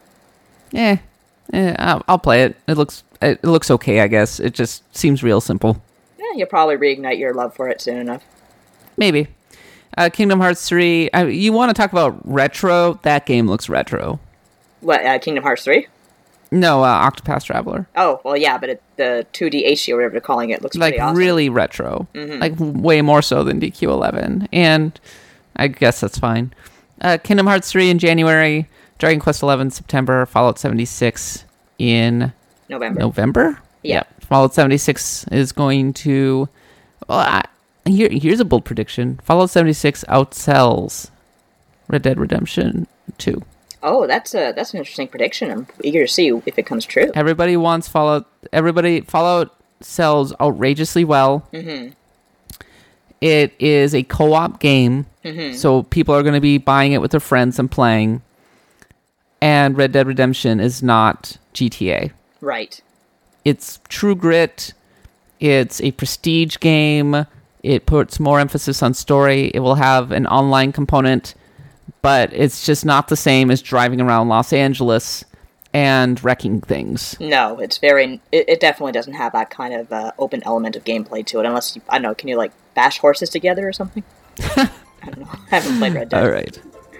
I'll play it. It looks okay, I guess. It just seems real simple. Yeah, you'll probably reignite your love for it soon enough. Maybe. Kingdom Hearts 3. You want to talk about retro? That game looks retro. What, Kingdom Hearts 3? No, Octopath Traveler. Oh, well, yeah, but the 2D HD or whatever they're calling it looks like pretty awesome. Really retro. Mm-hmm. Like way more so than DQ11. And I guess that's fine. Kingdom Hearts 3 in January. Dragon Quest 11 September. Fallout 76 in November? Yeah. Yep. Fallout 76 is going to... Well, here's a bold prediction. Fallout 76 outsells Red Dead Redemption 2. Oh, that's an interesting prediction. I'm eager to see if it comes true. Everybody wants Fallout. Fallout sells outrageously well. Mm-hmm. It is a co-op game, so people are going to be buying it with their friends and playing. And Red Dead Redemption is not GTA. Right. It's true grit. It's a prestige game. It puts more emphasis on story. It will have an online component, but it's just not the same as driving around Los Angeles and wrecking things. No, it's very... It definitely doesn't have that kind of open element of gameplay to it, unless, I don't know, can you, like, bash horses together or something? I don't know. I haven't played Red Dead. All right.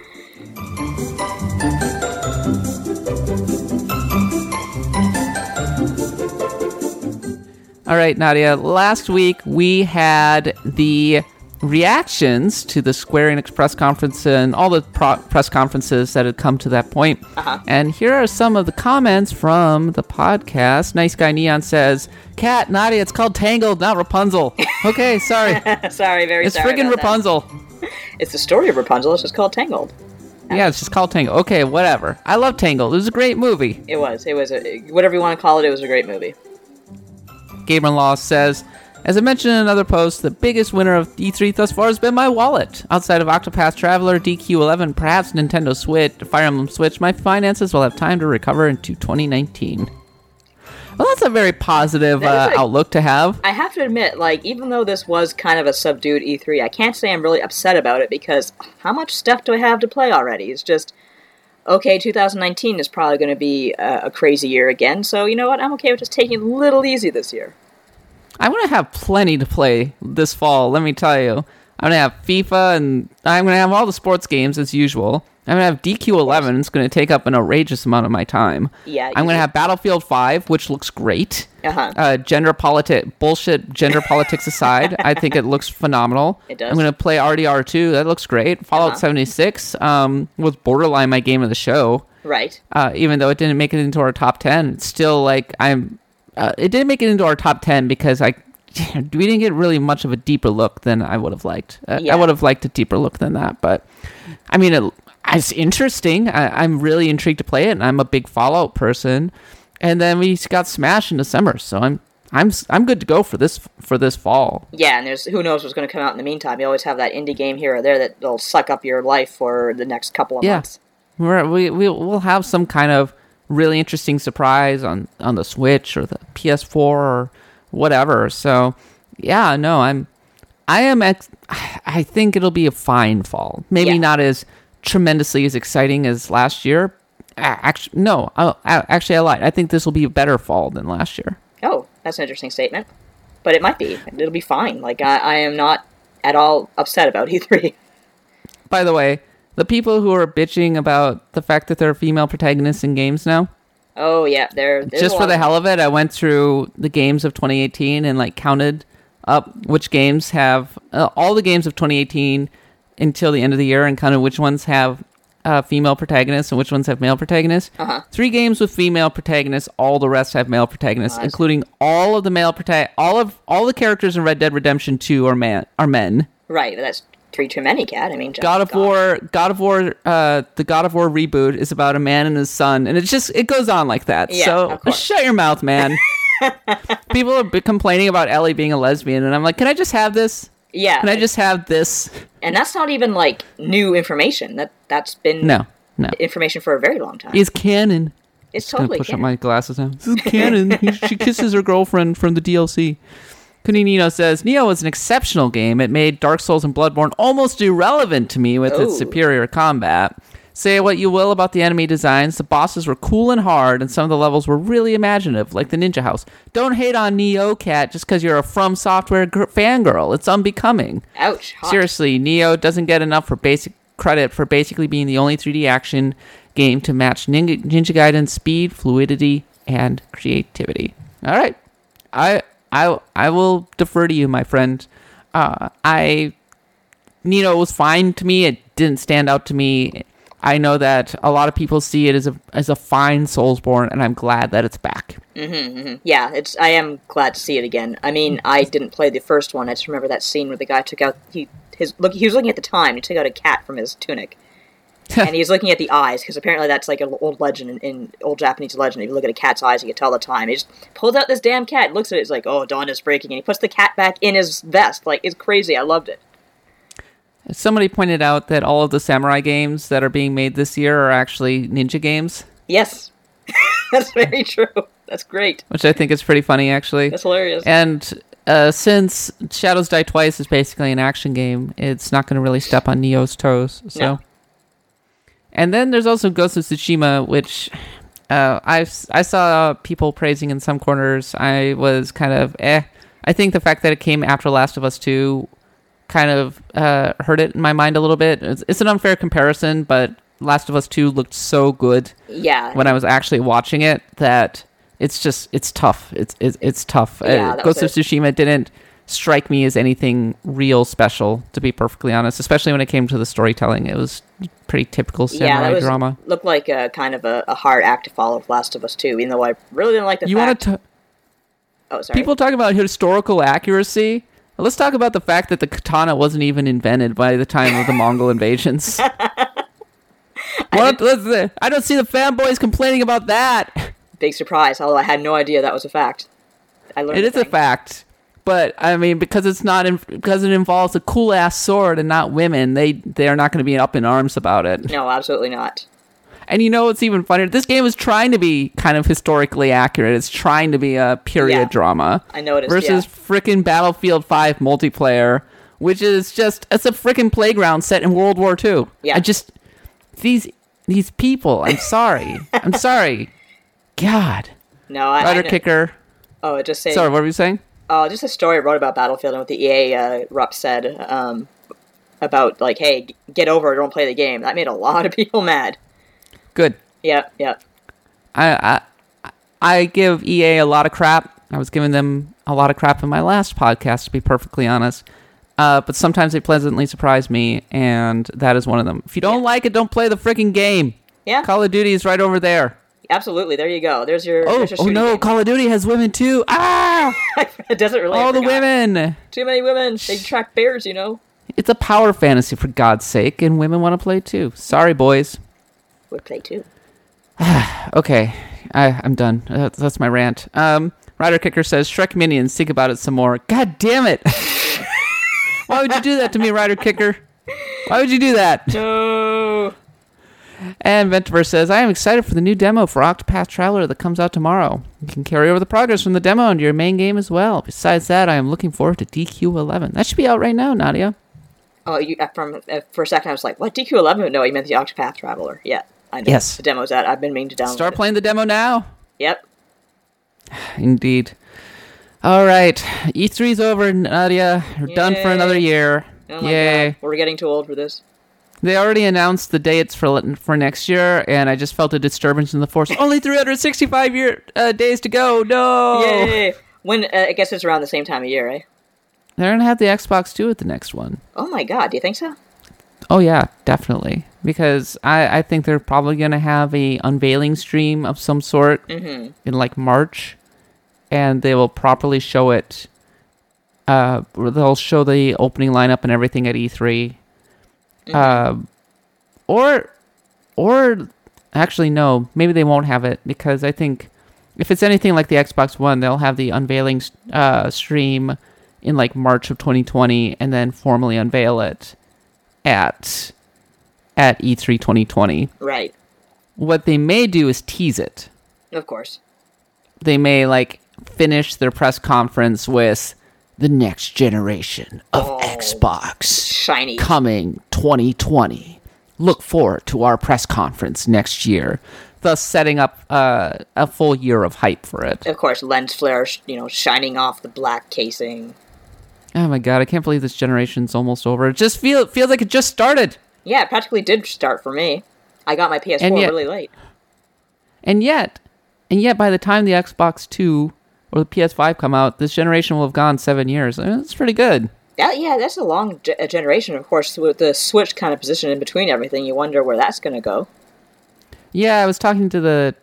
All right, Nadia. Last week we had the reactions to the Square Enix press conference and all the press conferences that had come to that point. Uh-huh. And here are some of the comments from the podcast. Nice Guy Neon says, Kat, Nadia, it's called Tangled, not Rapunzel. Okay, sorry. Sorry, very it's sorry. It's friggin' Rapunzel. That. It's the story of Rapunzel. It's just called Tangled. Yeah, it's just called Tangled. Okay, whatever. I love Tangled. It was a great movie. It was. Whatever you want to call it, it was a great movie. Gamer Law says, as I mentioned in another post, the biggest winner of E3 thus far has been my wallet. Outside of Octopath Traveler, DQ11, perhaps Nintendo Switch, Fire Emblem Switch, my finances will have time to recover into 2019. Well, that's a very positive outlook to have. I have to admit, like, even though this was kind of a subdued E3, I can't say I'm really upset about it because how much stuff do I have to play already? It's just, okay, 2019 is probably going to be a crazy year again, so you know what? I'm okay with just taking it a little easy this year. I'm going to have plenty to play this fall, let me tell you. I'm going to have FIFA, and I'm going to have all the sports games as usual. I'm going to have DQ11. It's going to take up an outrageous amount of my time. Yeah. I'm going to have Battlefield 5, which looks great. Uh-huh. Gender politics aside, I think it looks phenomenal. It does. I'm going to play RDR2. That looks great. Fallout 76 was borderline my game of the show. Right. Even though it didn't make it into our top 10, it's still like it didn't make it into our top 10 because we didn't get really much of a deeper look than I would have liked. I would have liked a deeper look than that, but I mean, it's interesting. I'm really intrigued to play it, and I'm a big Fallout person. And then we got Smash in December, so I'm good to go for this fall. Yeah, and there's who knows what's going to come out in the meantime. You always have that indie game here or there that'll suck up your life for the next couple of months. We'll have some kind of really interesting surprise on the Switch or the PS4 or whatever. So yeah, no, I think it'll be a fine fall. Maybe not as tremendously as exciting as last year. Actually, no. Actually, I lied. I think this will be a better fall than last year. Oh, that's an interesting statement. But it might be. It'll be fine. Like, I am not at all upset about E3. By the way, The people who are bitching about the fact that there are female protagonists in games now. Oh yeah, there's just for the hell of it, I went through the games of 2018 and like counted up which games have all the games of 2018 until the end of the year, and kind of which ones have female protagonists and which ones have male protagonists. 3 games with female protagonists, all the rest have male protagonists, including all of the male all the characters in Red Dead Redemption 2 are men. Right, but that's 3 too many, Cat. I mean, God of War, the God of War reboot is about a man and his son, and it goes on like that. Yeah, so shut your mouth, man. People are complaining about Ellie being a lesbian, and I'm like, can I just have this? Yeah. Can I just have this? And that's not even like new information. That's been no information for a very long time. It's canon. It's totally push canon. up my glasses now. This is canon. She kisses her girlfriend from the DLC. Kunino says, Neo was an exceptional game. It made Dark Souls and Bloodborne almost irrelevant to me with its superior combat. Say what you will about the enemy designs, the bosses were cool and hard, and some of the levels were really imaginative, like the Ninja House. Don't hate on Neo, Cat, just because you're a From Software fangirl. It's unbecoming. Ouch. Hot. Seriously, Neo doesn't get enough for basic credit for basically being the only 3D action game to match Ninja Gaiden's speed, fluidity, and creativity. All right. I will defer to you, my friend. Neo was fine to me. It didn't stand out to me. I know that a lot of people see it as a fine Soulsborne, and I'm glad that it's back. Yeah, I am glad to see it again. I mean, I didn't play the first one. I just remember that scene where the guy took out he was looking at the time. He took out a cat from his tunic, and he was looking at the eyes, because apparently that's like an old legend in old Japanese legend. If you look at a cat's eyes, you can tell the time. He just pulls out this damn cat, looks at it, it's like, oh, dawn is breaking, and he puts the cat back in his vest. Like, it's crazy. I loved it. Somebody pointed out that all of the samurai games that are being made this year are actually ninja games. Yes. That's very true. That's great. Which I think is pretty funny, actually. That's hilarious. And since Shadows Die Twice is basically an action game, it's not going to really step on Neo's toes. So. No. And then there's also Ghost of Tsushima, which I saw people praising in some corners. I was kind of I think the fact that it came after Last of Us 2 kind of hurt it in my mind a little bit. It's an unfair comparison, but Last of Us 2 looked so good when I was actually watching it that it's tough. It's tough. Yeah, Ghost of Tsushima didn't strike me as anything real special, to be perfectly honest, especially when it came to the storytelling. It was pretty typical samurai drama. Looked like a kind of a hard act to follow with Last of Us 2, even though I really didn't like the fact... Oh, sorry. People talk about historical accuracy. Let's talk about the fact that the katana wasn't even invented by the time of the Mongol invasions. I don't see the fanboys complaining about that. Big surprise, although I had no idea that was a fact. It is a fact, but I mean, because because it involves a cool ass sword and not women, they are not going to be up in arms about it. No, absolutely not. And you know what's even funnier? This game is trying to be kind of historically accurate. It's trying to be a period drama. I noticed, versus frickin' Battlefield 5 multiplayer, which is it's a frickin' playground set in World War II. Yeah. These people, I'm sorry. I'm sorry. God. No, Rider Kicker. Oh, just saying. Sorry, what were you saying? Oh, just a story I wrote about Battlefield and what the EA rep said about, like, hey, get over it, don't play the game. That made a lot of people mad. Good. Yep. I give EA a lot of crap. I was giving them a lot of crap in my last podcast, to be perfectly honest. But sometimes they pleasantly surprise me, and that is one of them. If you don't like it, don't play the freaking game. Yeah. Call of Duty is right over there. Absolutely. There you go. There's your. Oh no! game. Call of Duty has women too. Ah! It doesn't really. All the women. Too many women. They track bears, you know. It's a power fantasy, for God's sake, and women want to play too. Sorry, boys. Would play too. Okay, I'm done. That's my rant. Rider Kicker says, Shrek Minions, think about it some more. God damn it! Why would you do that to me, Rider Kicker? Why would you do that? No! And Ventiverse says, I am excited for the new demo for Octopath Traveler that comes out tomorrow. You can carry over the progress from the demo into your main game as well. Besides that, I am looking forward to DQ11. That should be out right now, Nadia. Oh, for a second I was like, what, DQ11? No, you meant the Octopath Traveler. Yeah, I know. Yes. The demo's out. I've been meaning to download Start playing the demo now. Yep. Indeed. All right. E3's over, Nadia. We're done for another year. Oh my God. We're getting too old for this. They already announced the dates for next year, and I just felt a disturbance in the force. Only 365 days to go. No. Yay! When I guess it's around the same time of year, right? They're gonna have the Xbox 2 at the next one. Oh my god! Do you think so? Oh yeah, definitely. Because I think they're probably gonna have a unveiling stream of some sort in like March, and they will properly show it. They'll show the opening lineup and everything at E3. Or actually no, maybe they won't have it, because I think if it's anything like the Xbox One, they'll have the unveiling stream in like March of 2020 and then formally unveil it at E3 2020. Right. What they may do is tease it. Of course. They may like finish their press conference with the next generation of Xbox shiny coming 2020. Look forward to our press conference next year, thus setting up a full year of hype for it. Of course, lens flare, shining off the black casing. Oh my god, I can't believe this generation's almost over. It just feels like it just started. Yeah, it practically did start for me. I got my PS4 really late. And yet, by the time the Xbox 2 or the PS5 come out, this generation will have gone 7 years. I mean, that's pretty good. That's a long generation. Of course, with the Switch kind of position in between everything, you wonder where that's going to go. Yeah, I was talking to the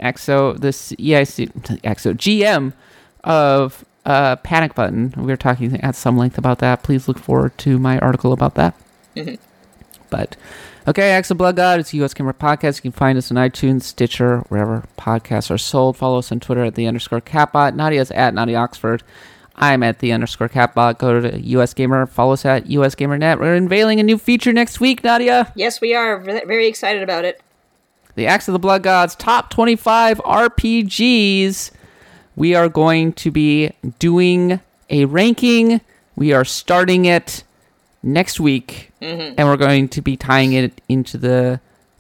GM of Panic Button. We were talking at some length about that. Please look forward to my article about that. Mm-hmm. But, okay, Axe of Blood God, it's a US Gamer Podcast. You can find us on iTunes, Stitcher, wherever podcasts are sold. Follow us on Twitter at @the_Catbot. Nadia's at Nadia Oxford. I'm at @the_Catbot. Go to US Gamer. Follow us at US GamerNet. We're unveiling a new feature next week, Nadia. Yes, we are. Very excited about it. The Axe of the Blood Gods Top 25 RPGs. We are going to be doing a ranking. We are starting it next week, and we're going to be tying it into the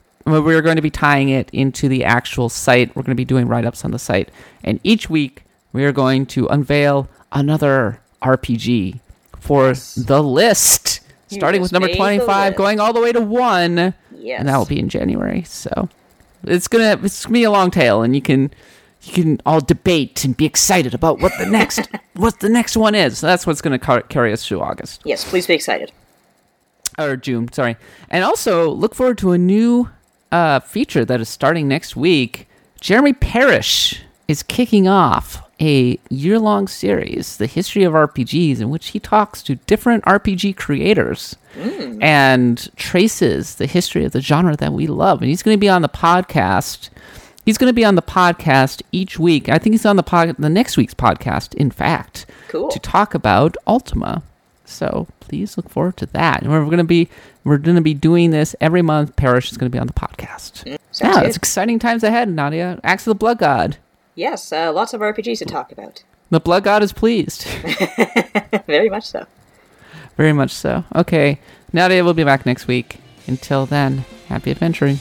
actual site. We're going to be doing write-ups on the site, and each week we are going to unveil another RPG for the list, starting with number 25, going all the way to 1, yes. And that will be in January. So it's gonna be a long tail, and you can all debate and be excited about what the next one is. So that's what's going to carry us through August. Yes, please be excited. Or June, sorry. And also look forward to a new feature that is starting next week. Jeremy Parish is kicking off a year-long series, The History of RPGs, in which he talks to different RPG creators and traces the history of the genre that we love. And he's going to be on the podcast. He's going to be on the podcast each week. I think he's on the next week's podcast, in fact, cool, to talk about Ultima. So please look forward to that. And we're going to be doing this every month. Parish is going to be on the podcast. Yeah, it's exciting times ahead, Nadia. Axe of the Blood God. Yes, lots of RPGs to talk about. The Blood God is pleased. Very much so. Very much so. Okay, Nadia will be back next week. Until then, happy adventuring.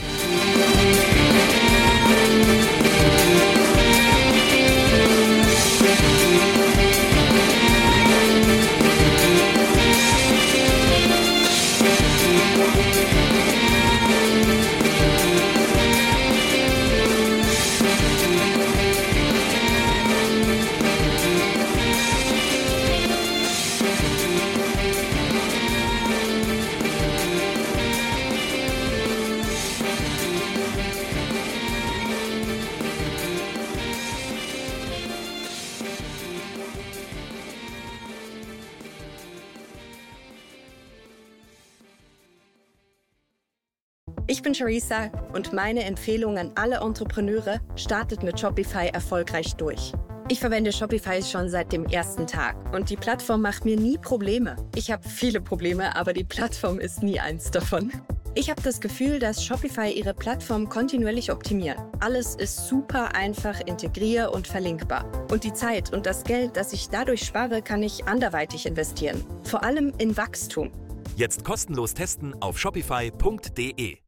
Ich bin Charissa und meine Empfehlung an alle Entrepreneure: startet mit Shopify erfolgreich durch. Ich verwende Shopify schon seit dem ersten Tag und die Plattform macht mir nie Probleme. Ich habe viele Probleme, aber die Plattform ist nie eins davon. Ich habe das Gefühl, dass Shopify ihre Plattform kontinuierlich optimiert. Alles ist super einfach integrier- und verlinkbar. Und die Zeit und das Geld, das ich dadurch spare, kann ich anderweitig investieren. Vor allem in Wachstum. Jetzt kostenlos testen auf shopify.de.